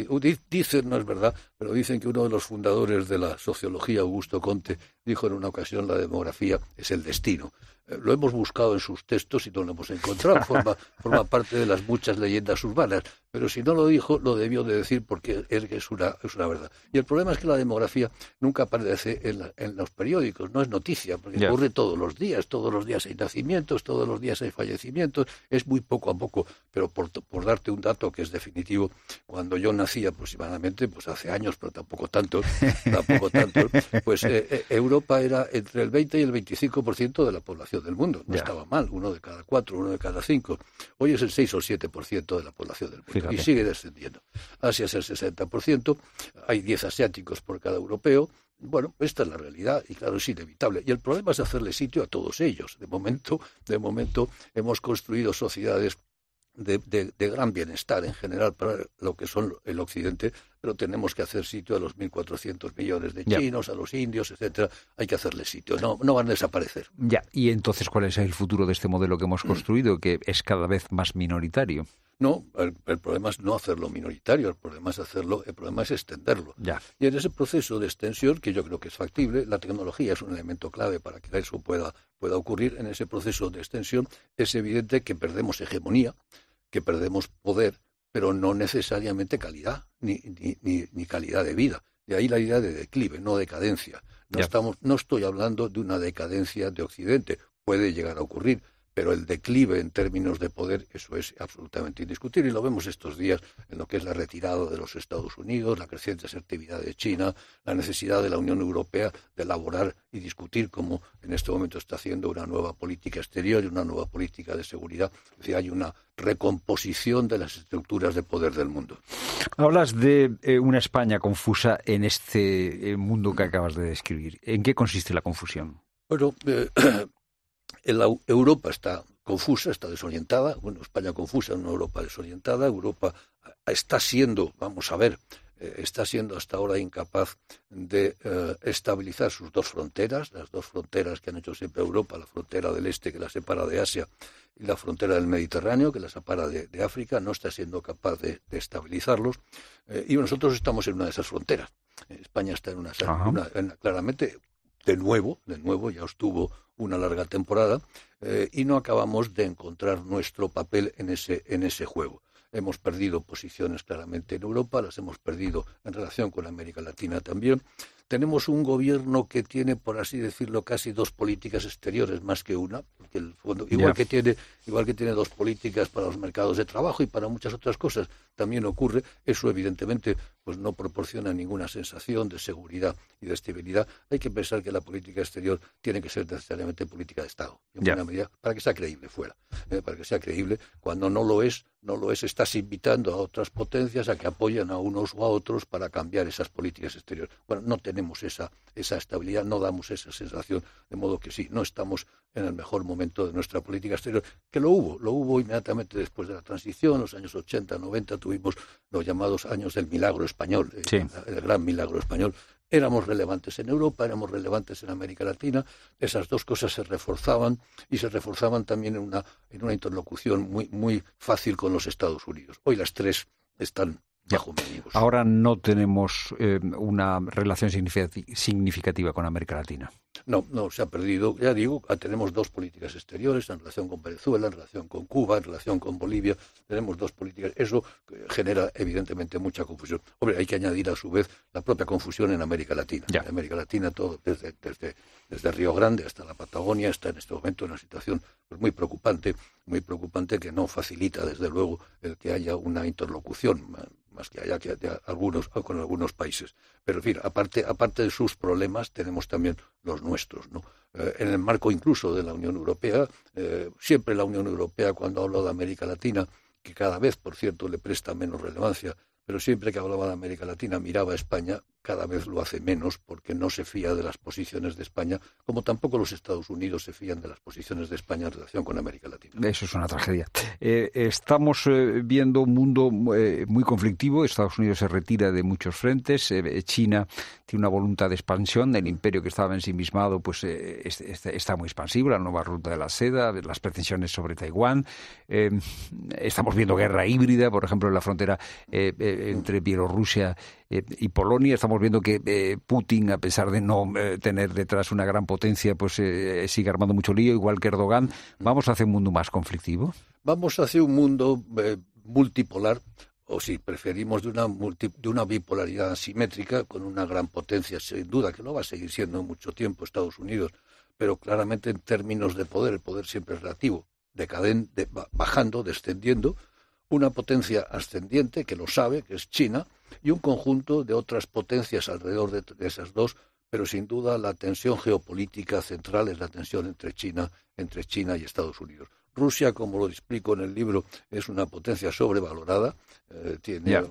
Speaker 8: Dicen, no es verdad, pero dicen que uno de los fundadores de la sociología, Augusto Comte, dijo en una ocasión la demografía es el destino. Eh, lo hemos buscado en sus textos y no lo hemos encontrado, forma, forma parte de las muchas leyendas urbanas, pero si no lo dijo, lo debió de decir porque es una, es una verdad. Y el problema es que la demografía nunca aparece en, la, en los periódicos, no es noticia, porque yeah. ocurre todos los días, todos los días hay nacimientos, todos los días hay fallecimientos, es muy poco a poco, pero por, por darte un dato que es definitivo, cuando yo nací aproximadamente, pues hace años, pero tampoco tanto, tampoco tanto, pues eh, eh, Europa era entre el veinte y el veinticinco por ciento de la población del mundo, no yeah. estaba mal, uno de cada cuatro, uno de cada cinco, hoy es el seis o siete por ciento de la población del mundo. Fíjate. Y sigue descendiendo. Asia es el sesenta por ciento, hay diez asiáticos por cada europeo. Bueno, esta es la realidad y claro, es inevitable. Y el problema es hacerle sitio a todos ellos. De momento, de momento hemos construido sociedades de, de, de gran bienestar en general para lo que son el Occidente, pero tenemos que hacer sitio a los mil cuatrocientos millones de chinos, ya. a los indios, etcétera. Hay que hacerles sitio, no, no van a desaparecer.
Speaker 7: Ya, y entonces, ¿cuál es el futuro de este modelo que hemos construido, que es cada vez más minoritario?
Speaker 8: No, el, el problema es no hacerlo minoritario, el problema es hacerlo, el problema es extenderlo.
Speaker 7: Ya.
Speaker 8: Y en ese proceso de extensión, que yo creo que es factible, la tecnología es un elemento clave para que eso pueda, pueda ocurrir. En ese proceso de extensión es evidente que perdemos hegemonía, que perdemos poder, pero no necesariamente calidad, ni, ni, ni, ni calidad de vida. De ahí la idea de declive, no decadencia. No, estamos, no estoy hablando de una decadencia de Occidente, puede llegar a ocurrir, pero el declive en términos de poder, eso es absolutamente indiscutible. Y lo vemos estos días en lo que es la retirada de los Estados Unidos, la creciente asertividad de China, la necesidad de la Unión Europea de elaborar y discutir, como en este momento está haciendo, una nueva política exterior y una nueva política de seguridad. Es decir, hay una recomposición de las estructuras de poder del mundo.
Speaker 7: Hablas de eh, una España confusa en este eh, mundo que acabas de describir. ¿En qué consiste la confusión?
Speaker 8: Bueno, eh, la Europa está confusa, está desorientada. Bueno, España confusa, una Europa desorientada. Europa está siendo, vamos a ver, eh, está siendo hasta ahora incapaz de eh, estabilizar sus dos fronteras, las dos fronteras que han hecho siempre Europa, la frontera del este que la separa de Asia y la frontera del Mediterráneo que la separa de, de África, no está siendo capaz de, de estabilizarlos. Eh, y nosotros estamos en una de esas fronteras. España está en una, una en, claramente... De nuevo, de nuevo, ya estuvo una larga temporada eh, y no acabamos de encontrar nuestro papel en ese, en ese juego. Hemos perdido posiciones claramente en Europa, las hemos perdido en relación con América Latina también. Tenemos un gobierno que tiene, por así decirlo, casi dos políticas exteriores más que una, porque el fondo, igual, yeah. que tiene, igual que tiene dos políticas para los mercados de trabajo y para muchas otras cosas, también ocurre. Eso, evidentemente, pues no proporciona ninguna sensación de seguridad y de estabilidad. Hay que pensar que la política exterior tiene que ser necesariamente política de Estado, en yeah. buena medida, para que sea creíble fuera. Eh, para que sea creíble, cuando no lo es, no lo es, estás invitando a otras potencias a que apoyen a unos o a otros para cambiar esas políticas exteriores. Bueno, no tenemos esa, esa estabilidad, no damos esa sensación, de modo que sí, no estamos en el mejor momento de nuestra política exterior, que lo hubo, lo hubo inmediatamente después de la transición, en los años ochenta, noventa, tuvimos los llamados años del milagro español, sí. el, el gran milagro español. Éramos relevantes en Europa, éramos relevantes en América Latina, esas dos cosas se reforzaban y se reforzaban también en una, en una interlocución muy, muy fácil con los Estados Unidos. Hoy las tres están bajo medimos.
Speaker 7: Ahora no tenemos eh, una relación significativa con América Latina.
Speaker 8: No, no, se ha perdido. Ya digo, tenemos dos políticas exteriores en relación con Venezuela, en relación con Cuba, en relación con Bolivia. Tenemos dos políticas. Eso genera, evidentemente, mucha confusión. Hombre, hay que añadir, a su vez, la propia confusión en América Latina. Ya. En América Latina, todo, desde, desde, desde Río Grande hasta la Patagonia, está en este momento en una situación pues, muy preocupante, muy preocupante que no facilita, desde luego, el que haya una interlocución más que haya que algunos con algunos países. Pero en fin, aparte aparte de sus problemas, tenemos también los nuestros, ¿no? Eh, en el marco incluso de la Unión Europea, eh, siempre la Unión Europea, cuando habla de América Latina, que cada vez, por cierto, le presta menos relevancia, pero siempre que hablaba de América Latina miraba a España, cada vez lo hace menos porque no se fía de las posiciones de España, como tampoco los Estados Unidos se fían de las posiciones de España en relación con América Latina.
Speaker 7: Eso es una tragedia. Eh, estamos eh, viendo un mundo eh, muy conflictivo. Estados Unidos se retira de muchos frentes. Eh, China tiene una voluntad de expansión. El imperio que estaba ensimismado pues eh, es, es, está muy expansivo. La nueva ruta de la seda, las pretensiones sobre Taiwán. Eh, estamos viendo guerra híbrida, por ejemplo, en la frontera eh, eh, entre Bielorrusia eh, y Polonia. Estamos viendo que eh, Putin, a pesar de no eh, tener detrás una gran potencia, pues eh, sigue armando mucho lío, igual que Erdogan. ¿Vamos hacia un mundo más conflictivo?
Speaker 8: Vamos hacia un mundo eh, multipolar, o si preferimos de una, multi, de una bipolaridad asimétrica, con una gran potencia, sin duda, que no va a seguir siendo mucho tiempo Estados Unidos, pero claramente en términos de poder, el poder siempre es relativo, decadente, bajando, descendiendo, una potencia ascendiente que lo sabe, que es China, y un conjunto de otras potencias alrededor de, de esas dos, pero sin duda la tensión geopolítica central es la tensión entre China, entre China y Estados Unidos. Rusia, como lo explico en el libro, es una potencia sobrevalorada. Eh, tiene,
Speaker 7: yeah.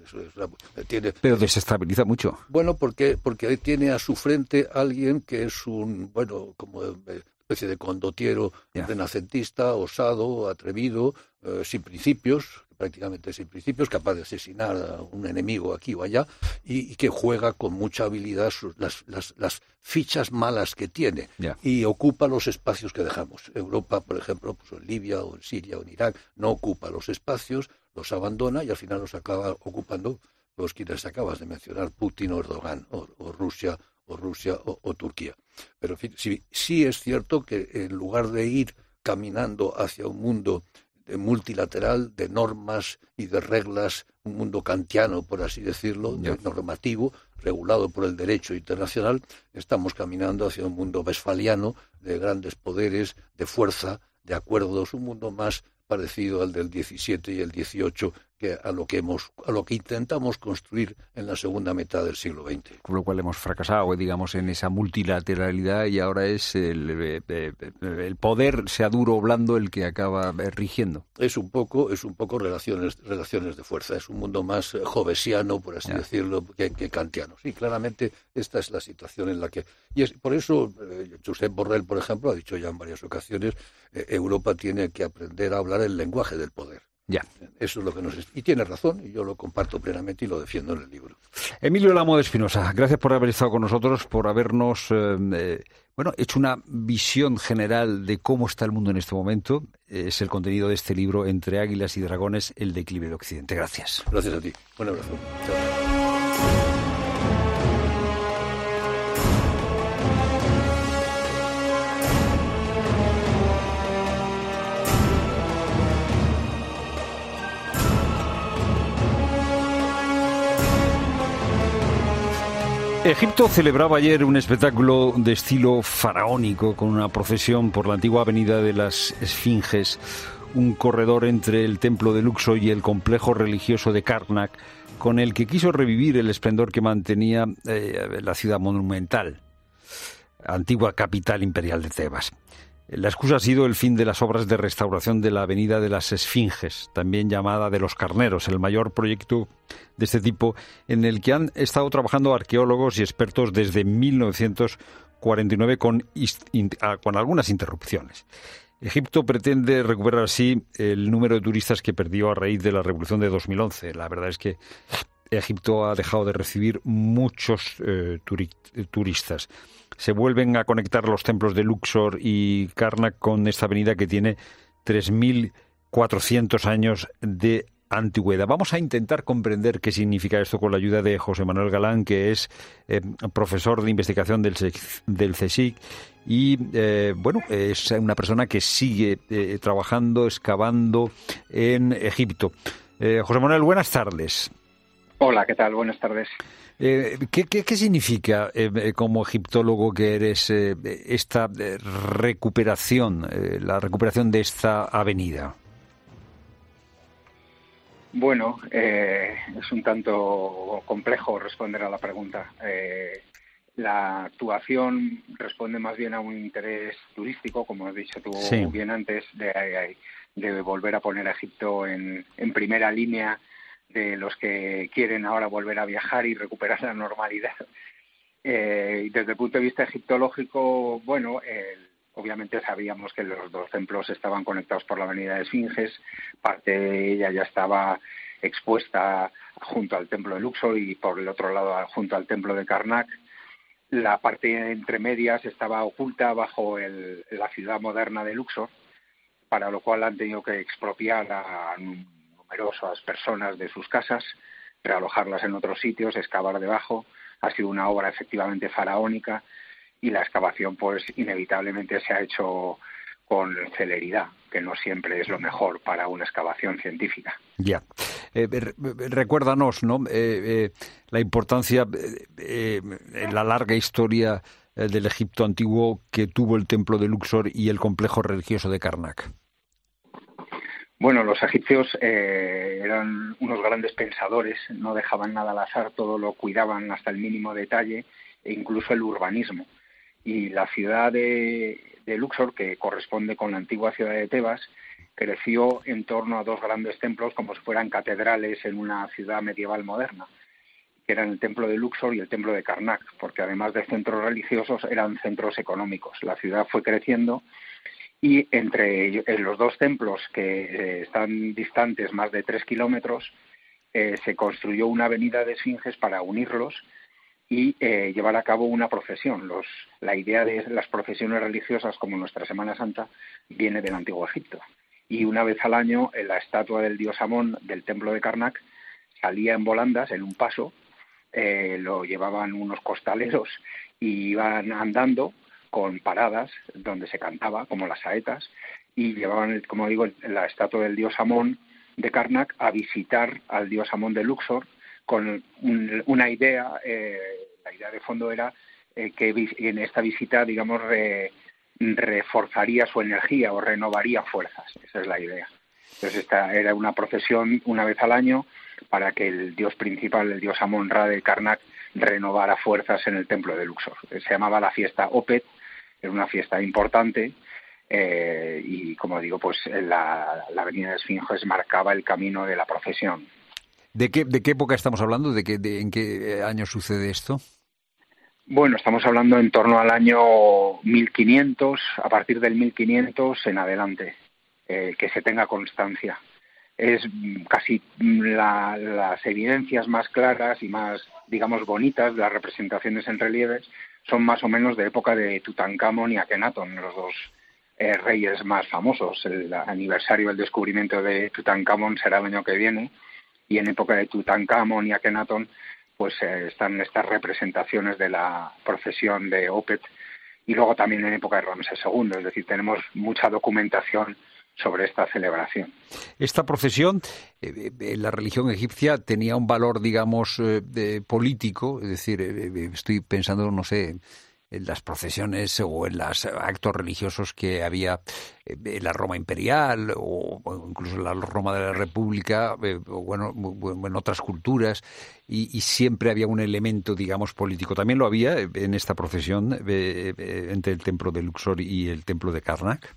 Speaker 8: eh, tiene,
Speaker 7: pero desestabiliza mucho.
Speaker 8: Bueno, porque porque tiene a su frente alguien que es un, bueno, como eh, especie de condottiero yeah. renacentista, osado, atrevido, eh, sin principios, prácticamente sin principios, capaz de asesinar a un enemigo aquí o allá, y, y que juega con mucha habilidad sus, las, las, las fichas malas que tiene
Speaker 7: yeah.
Speaker 8: y ocupa los espacios que dejamos. Europa, por ejemplo, pues en Libia o en Siria o en Irak, no ocupa los espacios, los abandona y al final los acaba ocupando los quienes acabas de mencionar, Putin o Erdogan, o, o Rusia, o Rusia o, o Turquía. Pero en fin, sí, sí es cierto que en lugar de ir caminando hacia un mundo de multilateral, de normas y de reglas, un mundo kantiano, por así decirlo, de normativo, regulado por el derecho internacional, estamos caminando hacia un mundo westfaliano, de grandes poderes, de fuerza, de acuerdos, un mundo más parecido al del diecisiete y el dieciocho, que a lo que hemos, a lo que intentamos construir en la segunda mitad del siglo veinte.
Speaker 7: Con lo cual hemos fracasado, digamos, en esa multilateralidad y ahora es el, el poder, sea duro o blando, el que acaba rigiendo.
Speaker 8: Es un poco, es un poco relaciones, relaciones de fuerza. Es un mundo más jovesiano, por así yeah. decirlo, que, que kantiano. Sí, claramente esta es la situación en la que... Y es por eso, eh, Josep Borrell, por ejemplo, ha dicho ya en varias ocasiones, eh, Europa tiene que aprender a hablar el lenguaje del poder.
Speaker 7: Ya.
Speaker 8: Eso es lo que nos... Y tiene razón, y yo lo comparto plenamente y lo defiendo en el libro.
Speaker 7: Emilio Lamo de Espinosa, gracias por haber estado con nosotros, por habernos eh, eh, bueno, hecho una visión general de cómo está el mundo en este momento. Es el contenido de este libro, Entre águilas y dragones, el declive de Occidente. Gracias.
Speaker 8: Gracias a ti. Un abrazo. Chao.
Speaker 7: Egipto celebraba ayer un espectáculo de estilo faraónico con una procesión por la antigua avenida de las Esfinges, un corredor entre el templo de Luxor y el complejo religioso de Karnak, con el que quiso revivir el esplendor que mantenía eh, la ciudad monumental, antigua capital imperial de Tebas. La excusa ha sido el fin de las obras de restauración de la avenida de las Esfinges, también llamada de los Carneros, el mayor proyecto de este tipo en el que han estado trabajando arqueólogos y expertos desde mil novecientos cuarenta y nueve con, con algunas interrupciones. Egipto pretende recuperar así el número de turistas que perdió a raíz de la revolución de dos mil once. La verdad es que Egipto ha dejado de recibir muchos eh, turi- turistas. Se vuelven a conectar los templos de Luxor y Karnak con esta avenida que tiene tres mil cuatrocientos años de antigüedad. Vamos a intentar comprender qué significa esto con la ayuda de José Manuel Galán, que es eh, profesor de investigación del, del CSIC y, eh, bueno, es una persona que sigue eh, trabajando, excavando en Egipto. Eh, José Manuel, buenas tardes.
Speaker 6: Hola, ¿qué tal? Buenas tardes.
Speaker 7: Eh, ¿qué, qué, ¿Qué significa, eh, como egiptólogo que eres, eh, esta eh, recuperación, eh, la recuperación de esta avenida?
Speaker 6: Bueno, eh, es un tanto complejo responder a la pregunta. Eh, la actuación responde más bien a un interés turístico, como has dicho tú sí. bien antes, de, de volver a poner a Egipto en, en primera línea de los que quieren ahora volver a viajar y recuperar la normalidad. Eh, desde el punto de vista egiptológico, bueno, eh, obviamente sabíamos que los dos templos estaban conectados por la avenida de Esfinges, parte de ella ya estaba expuesta junto al templo de Luxor y por el otro lado junto al templo de Karnak. La parte entre medias estaba oculta bajo el, la ciudad moderna de Luxor, para lo cual han tenido que expropiar a numerosas personas de sus casas, realojarlas en otros sitios, excavar debajo. Ha sido una obra efectivamente faraónica y la excavación pues inevitablemente se ha hecho con celeridad, que no siempre es lo mejor para una excavación científica.
Speaker 7: Ya. Eh, recuérdanos, ¿no? Eh, eh, la importancia eh, en la larga historia eh, del Egipto antiguo que tuvo el templo de Luxor y el complejo religioso de Karnak.
Speaker 6: Bueno, los egipcios eh, eran unos grandes pensadores, no dejaban nada al azar, todo lo cuidaban hasta el mínimo detalle e incluso el urbanismo. Y la ciudad de, de Luxor, que corresponde con la antigua ciudad de Tebas, creció en torno a dos grandes templos como si fueran catedrales en una ciudad medieval moderna. que eran el templo de Luxor y el templo de Karnak, porque además de centros religiosos eran centros económicos. La ciudad fue creciendo y entre los dos templos, que eh, están distantes más de tres kilómetros, eh, se construyó una avenida de esfinges para unirlos y eh, llevar a cabo una procesión. Los, la idea de las procesiones religiosas, como nuestra Semana Santa, viene del Antiguo Egipto. Y una vez al año, en la estatua del dios Amón del templo de Karnak salía en volandas, en un paso, eh, lo llevaban unos costaleros y iban andando con paradas donde se cantaba, como las saetas, y llevaban, como digo, la estatua del dios Amón de Karnak a visitar al dios Amón de Luxor, con un, una idea, eh, la idea de fondo era eh, que en esta visita, digamos, re, reforzaría su energía o renovaría fuerzas. Esa es la idea. Entonces esta era una procesión una vez al año para que el dios principal, el dios Amón-Ra de Karnak, renovara fuerzas en el templo de Luxor. Se llamaba la fiesta Opet, era una fiesta importante, eh, y como digo, pues la, la avenida de Esfinges marcaba el camino de la procesión.
Speaker 7: ¿De qué, de qué época estamos hablando? ¿De qué, de, ¿En qué año sucede esto?
Speaker 6: Bueno, estamos hablando en torno al año mil quinientos, a partir del mil quinientos en adelante, eh, que se tenga constancia. Es casi la, las evidencias más claras y más, digamos, bonitas de las representaciones en relieves son más o menos de época de Tutankamón y Akenatón, los dos eh, reyes más famosos. El aniversario del descubrimiento de Tutankamón será el año que viene, y en época de Tutankamón y Akenatón pues eh, están estas representaciones de la procesión de Opet, y luego también en época de Ramsés segundo, es decir, tenemos mucha documentación sobre esta celebración.
Speaker 7: Esta procesión, eh, eh, la religión egipcia tenía un valor, digamos, eh, de político, es decir, eh, estoy pensando, no sé, en las procesiones o en los actos religiosos que había en la Roma imperial o incluso en la Roma de la República, eh, o bueno, en otras culturas, y, y siempre había un elemento, digamos, político. También lo había en esta procesión eh, eh, entre el templo de Luxor y el templo de Karnak.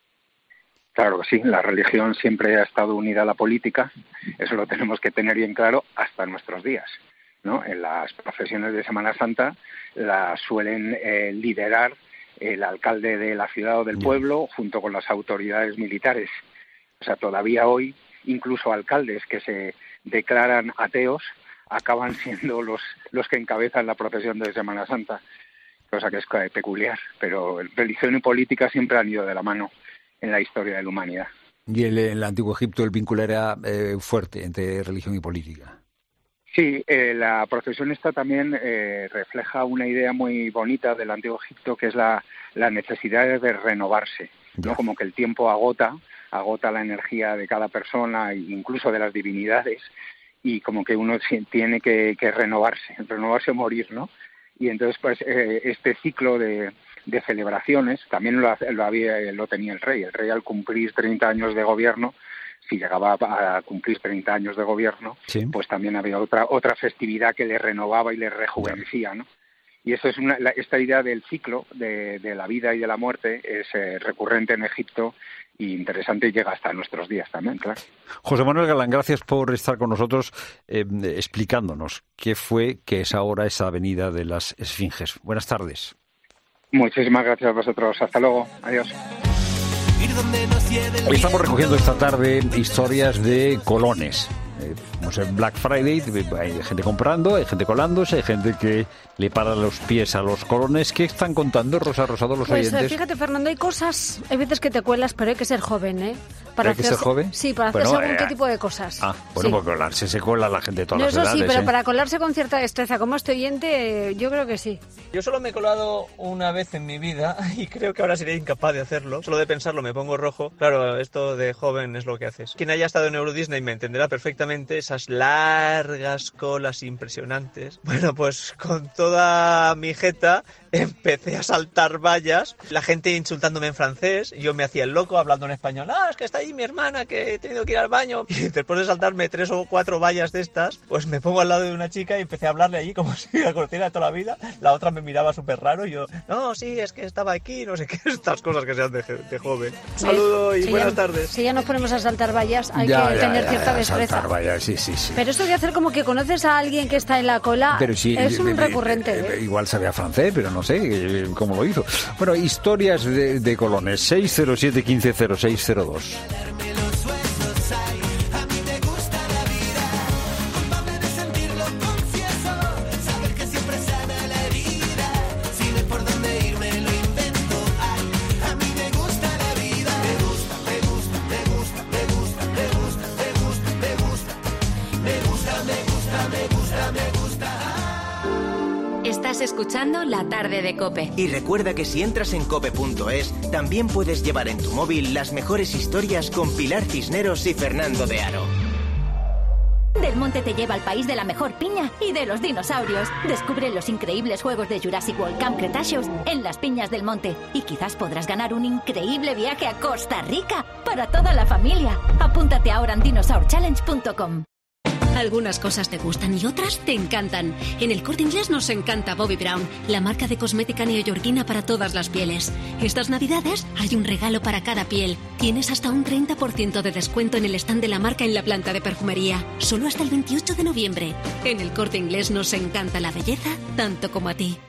Speaker 6: Claro que sí, la religión siempre ha estado unida a la política, eso lo tenemos que tener bien claro hasta nuestros días, ¿no? En las procesiones de Semana Santa las suelen eh, liderar el alcalde de la ciudad o del pueblo junto con las autoridades militares. O sea, todavía hoy incluso alcaldes que se declaran ateos acaban siendo los, los que encabezan la procesión de Semana Santa, cosa que es peculiar, pero religión y política siempre han ido de la mano en la historia de la humanidad.
Speaker 7: Y el, en el Antiguo Egipto el vínculo era eh, fuerte entre religión y política.
Speaker 6: Sí, eh, la procesión esta también eh, refleja una idea muy bonita del Antiguo Egipto, que es la, la necesidad de renovarse, ¿no? Como que el tiempo agota, agota la energía de cada persona e incluso de las divinidades, y como que uno tiene que, que renovarse, renovarse o morir, ¿no? Y entonces, pues, eh, este ciclo de, de celebraciones también lo, lo, había, lo tenía el rey. El rey, al cumplir treinta años de gobierno, si llegaba a cumplir treinta años de gobierno, sí, pues también había otra otra festividad que le renovaba y le rejuvenecía, ¿no? Y eso es una, la, esta idea del ciclo de, de la vida y de la muerte es eh, recurrente en Egipto y interesante, y llega hasta nuestros días también, claro.
Speaker 7: José Manuel Galán, gracias por estar con nosotros eh, explicándonos qué fue, qué es ahora esa avenida de las Esfinges. Buenas tardes.
Speaker 6: Muchísimas gracias a vosotros. Hasta luego. Adiós.
Speaker 7: Hoy estamos recogiendo esta tarde historias de colones. Eh, como es Black Friday, hay gente comprando, hay gente colándose, hay gente que le para los pies a los colones. ¿Qué están contando, Rosa Rosado, los
Speaker 9: pues,
Speaker 7: oyentes?
Speaker 9: Fíjate, Fernando, hay cosas, hay veces que te cuelas, pero hay que ser joven, ¿eh?
Speaker 7: Para ¿Hay hacerse, que ser joven?
Speaker 9: Sí, para
Speaker 7: bueno,
Speaker 9: hacer según
Speaker 7: eh,
Speaker 9: qué tipo de cosas.
Speaker 7: Ah, bueno,
Speaker 9: sí.
Speaker 7: Porque colarse se cola la gente de todas
Speaker 9: no,
Speaker 7: las
Speaker 9: eso
Speaker 7: edades.
Speaker 9: Sí, pero
Speaker 7: ¿eh?
Speaker 9: para colarse con cierta destreza, como este oyente, yo creo que sí.
Speaker 10: Yo solo me he colado una vez en mi vida y creo que ahora sería incapaz de hacerlo. Solo de pensarlo me pongo rojo. Claro, esto de joven es lo que haces. Quien haya estado en Euro Disney me entenderá perfectamente esas largas colas impresionantes. Bueno, pues con toda mi jeta empecé a saltar vallas, la gente insultándome en francés, yo me hacía el loco hablando en español. Ah, es que está ahí mi hermana, que he tenido que ir al baño. Y después de saltarme tres o cuatro vallas de estas, pues me pongo al lado de una chica y empecé a hablarle allí como si la conociera de toda la vida. La otra me miraba súper raro y yo, no, sí, es que estaba aquí, no sé qué, estas cosas que sean de, de joven. Un saludo y
Speaker 9: si
Speaker 10: buenas
Speaker 9: ya,
Speaker 10: tardes.
Speaker 9: Si ya nos ponemos a saltar vallas, hay
Speaker 7: ya,
Speaker 9: que
Speaker 7: ya,
Speaker 9: tener
Speaker 7: ya,
Speaker 9: cierta
Speaker 7: ya,
Speaker 9: destreza.
Speaker 7: Saltar vallas, sí, sí, sí.
Speaker 9: Pero eso de hacer como que conoces a alguien que está en la cola
Speaker 7: pero sí,
Speaker 9: es un
Speaker 7: eh,
Speaker 9: recurrente.
Speaker 7: eh,
Speaker 9: ¿eh?
Speaker 7: Igual sabía francés, pero no sé eh, cómo lo hizo. Bueno, historias de, de colones. seis cero siete, quince cero seis cero dos.
Speaker 3: Estás escuchando La Tarde de COPE.
Speaker 5: Y recuerda que si entras en cope punto es, también puedes llevar en tu móvil las mejores historias con Pilar Cisneros y Fernando de Aro.
Speaker 11: Del Monte te lleva al país de la mejor piña y de los dinosaurios. Descubre los increíbles juegos de Jurassic World Camp Cretaceous en las Piñas del Monte. Y quizás podrás ganar un increíble viaje a Costa Rica para toda la familia. Apúntate ahora en dinosaur challenge punto com.
Speaker 12: Algunas cosas te gustan y otras te encantan. En El Corte Inglés nos encanta Bobbi Brown, la marca de cosmética neoyorquina para todas las pieles. Estas navidades hay un regalo para cada piel. Tienes hasta un treinta por ciento de descuento en el stand de la marca en la planta de perfumería. Solo hasta el veintiocho de noviembre. En El Corte Inglés nos encanta la belleza tanto como a ti.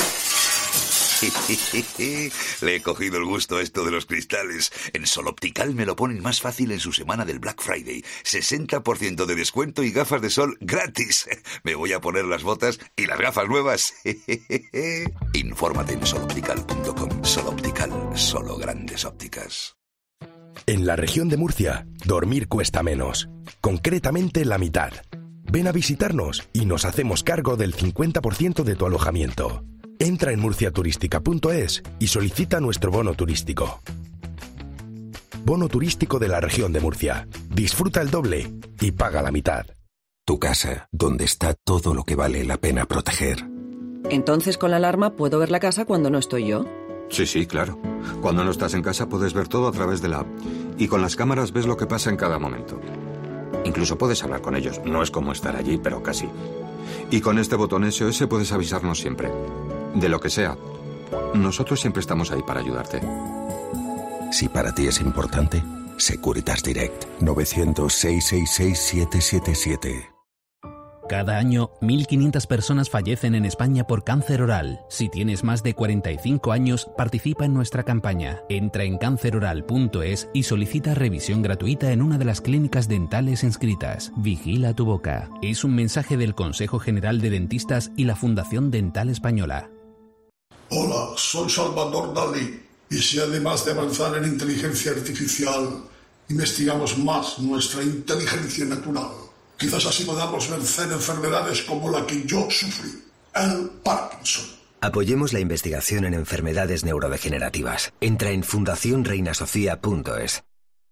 Speaker 13: Le he cogido el gusto a esto de los cristales. En Sol Optical me lo ponen más fácil en su semana del Black Friday. sesenta por ciento de descuento y gafas de sol gratis. Me voy a poner las botas y las gafas nuevas. Infórmate en sol optical punto com. Sol Optical, solo grandes ópticas.
Speaker 14: En la región de Murcia, dormir cuesta menos. Concretamente la mitad. Ven a visitarnos y nos hacemos cargo del cincuenta por ciento de tu alojamiento. Entra en murcia turística punto es y solicita nuestro bono turístico. Bono turístico de la región de Murcia. Disfruta el doble y paga la mitad.
Speaker 15: Tu casa, donde está todo lo que vale la pena proteger.
Speaker 16: Entonces con la alarma puedo ver la casa cuando no estoy yo.
Speaker 17: Sí, sí, claro. Cuando no estás en casa puedes ver todo a través de la app. Y con las cámaras ves lo que pasa en cada momento. Incluso puedes hablar con ellos. No es como estar allí, pero casi. Y con este botón S O S puedes avisarnos siempre. De lo que sea. Nosotros siempre estamos ahí para ayudarte.
Speaker 15: Si para ti es importante, Securitas Direct. novecientos, seiscientos sesenta y seis, setecientos setenta y siete.
Speaker 18: Cada año, mil quinientas personas fallecen en España por cáncer oral. Si tienes más de cuarenta y cinco años, participa en nuestra campaña. Entra en cáncer oral punto es y solicita revisión gratuita en una de las clínicas dentales inscritas. Vigila tu boca. Es un mensaje del Consejo General de Dentistas y la Fundación Dental Española.
Speaker 19: Hola, soy Salvador Dalí. Y si además de avanzar en inteligencia artificial, investigamos más nuestra inteligencia natural, quizás así podamos vencer enfermedades como la que yo sufrí, el Parkinson.
Speaker 20: Apoyemos la investigación en enfermedades neurodegenerativas. Entra en fundación reina sofía punto es.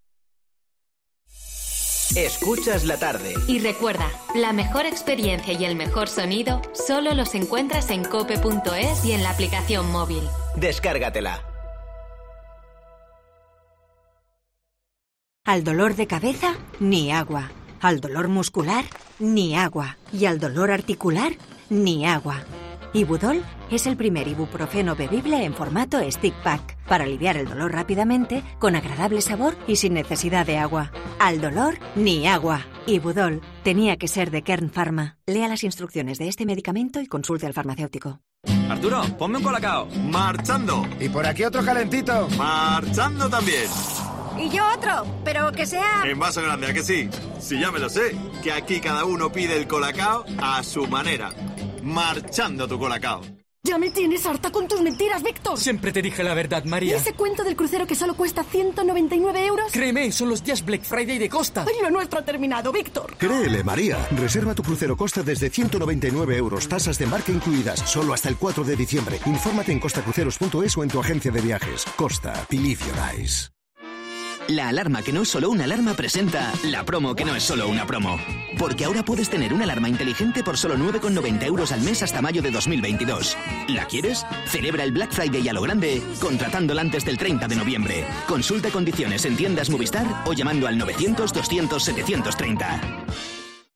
Speaker 5: Escuchas la tarde.
Speaker 3: Y recuerda, la mejor experiencia y el mejor sonido solo los encuentras en cope punto es y en la aplicación móvil.
Speaker 5: Descárgatela.
Speaker 21: Al dolor de cabeza, ni agua. Al dolor muscular, ni agua. Y al dolor articular, ni agua. Ibudol es el primer ibuprofeno bebible en formato stick pack para aliviar el dolor rápidamente, con agradable sabor y sin necesidad de agua. Al dolor, ni agua. Ibudol tenía que ser de Kern Pharma. Lea las instrucciones de este medicamento y consulte al farmacéutico.
Speaker 22: Arturo, ponme un colacao. Marchando.
Speaker 23: Y por aquí otro calentito.
Speaker 22: Marchando también.
Speaker 21: Y yo otro, pero que sea...
Speaker 22: En vaso grande, ¿a que sí? Si ya me lo sé, que aquí cada uno pide el colacao a su manera. Marchando tu colacao.
Speaker 24: Ya me tienes harta con tus mentiras, Víctor.
Speaker 27: Siempre te dije la verdad, María.
Speaker 24: ¿Y ese cuento del crucero que solo cuesta ciento noventa y nueve euros?
Speaker 27: Créeme, son los días Black Friday de Costa.
Speaker 24: Ay, lo nuestro ha terminado, Víctor.
Speaker 28: Créele, María. Reserva tu crucero Costa desde ciento noventa y nueve euros, tasas de embarque incluidas, solo hasta el cuatro de diciembre. Infórmate en costa cruceros punto es o en tu agencia de viajes. Costa, believe your eyes.
Speaker 5: La alarma que no es solo una alarma presenta la promo que no es solo una promo. Porque ahora puedes tener una alarma inteligente por solo nueve con noventa euros al mes hasta mayo de dos mil veintidós. ¿La quieres? Celebra el Black Friday a lo grande contratándola antes del treinta de noviembre. Consulta condiciones en tiendas Movistar o llamando al novecientos, doscientos, setecientos treinta.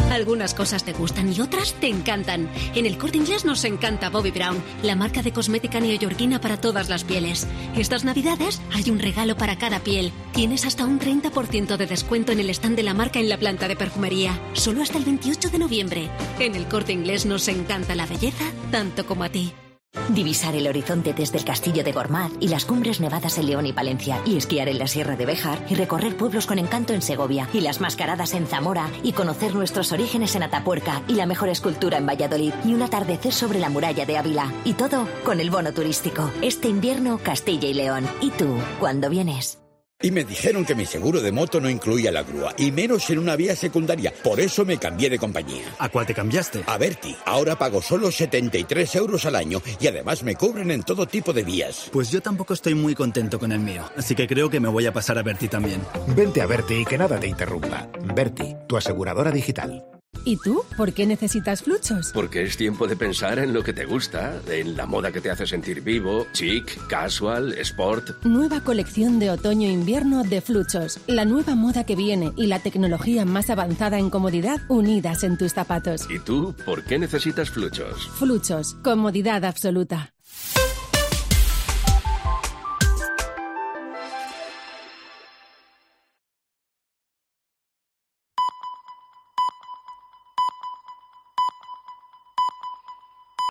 Speaker 12: Algunas cosas te gustan y otras te encantan. En el Corte Inglés nos encanta Bobbi Brown, la marca de cosmética neoyorquina para todas las pieles. Estas navidades hay un regalo para cada piel. Tienes hasta un treinta por ciento de descuento en el stand de la marca en la planta de perfumería. Solo hasta el veintiocho de noviembre. En el Corte Inglés nos encanta la belleza tanto como a ti.
Speaker 11: Divisar el horizonte desde el castillo de Gormaz y las cumbres nevadas en León y Palencia, y esquiar en la Sierra de Béjar y recorrer pueblos con encanto en Segovia y las mascaradas en Zamora y conocer nuestros orígenes en Atapuerca y la mejor escultura en Valladolid y un atardecer sobre la muralla de Ávila. Y todo con el bono turístico. Este invierno Castilla y León. ¿Y tú, cuándo vienes?
Speaker 1: Y me dijeron que mi seguro de moto no incluía la grúa, y menos en una vía secundaria. Por eso me cambié de compañía.
Speaker 2: ¿A cuál te cambiaste?
Speaker 1: A Berti. Ahora pago solo setenta y tres euros al año y además me cubren en todo tipo de vías.
Speaker 2: Pues yo tampoco estoy muy contento con el mío, así que creo que me voy a pasar a Berti también.
Speaker 4: Vente a Berti y que nada te interrumpa. Berti, tu aseguradora digital.
Speaker 6: ¿Y tú? ¿Por qué necesitas Fluchos?
Speaker 8: Porque es tiempo de pensar en lo que te gusta, en la moda que te hace sentir vivo, chic, casual, sport.
Speaker 6: Nueva colección de otoño-invierno de Fluchos. La nueva moda que viene y la tecnología más avanzada en comodidad unidas en tus zapatos.
Speaker 8: ¿Y tú? ¿Por qué necesitas Fluchos?
Speaker 6: Fluchos. Comodidad absoluta.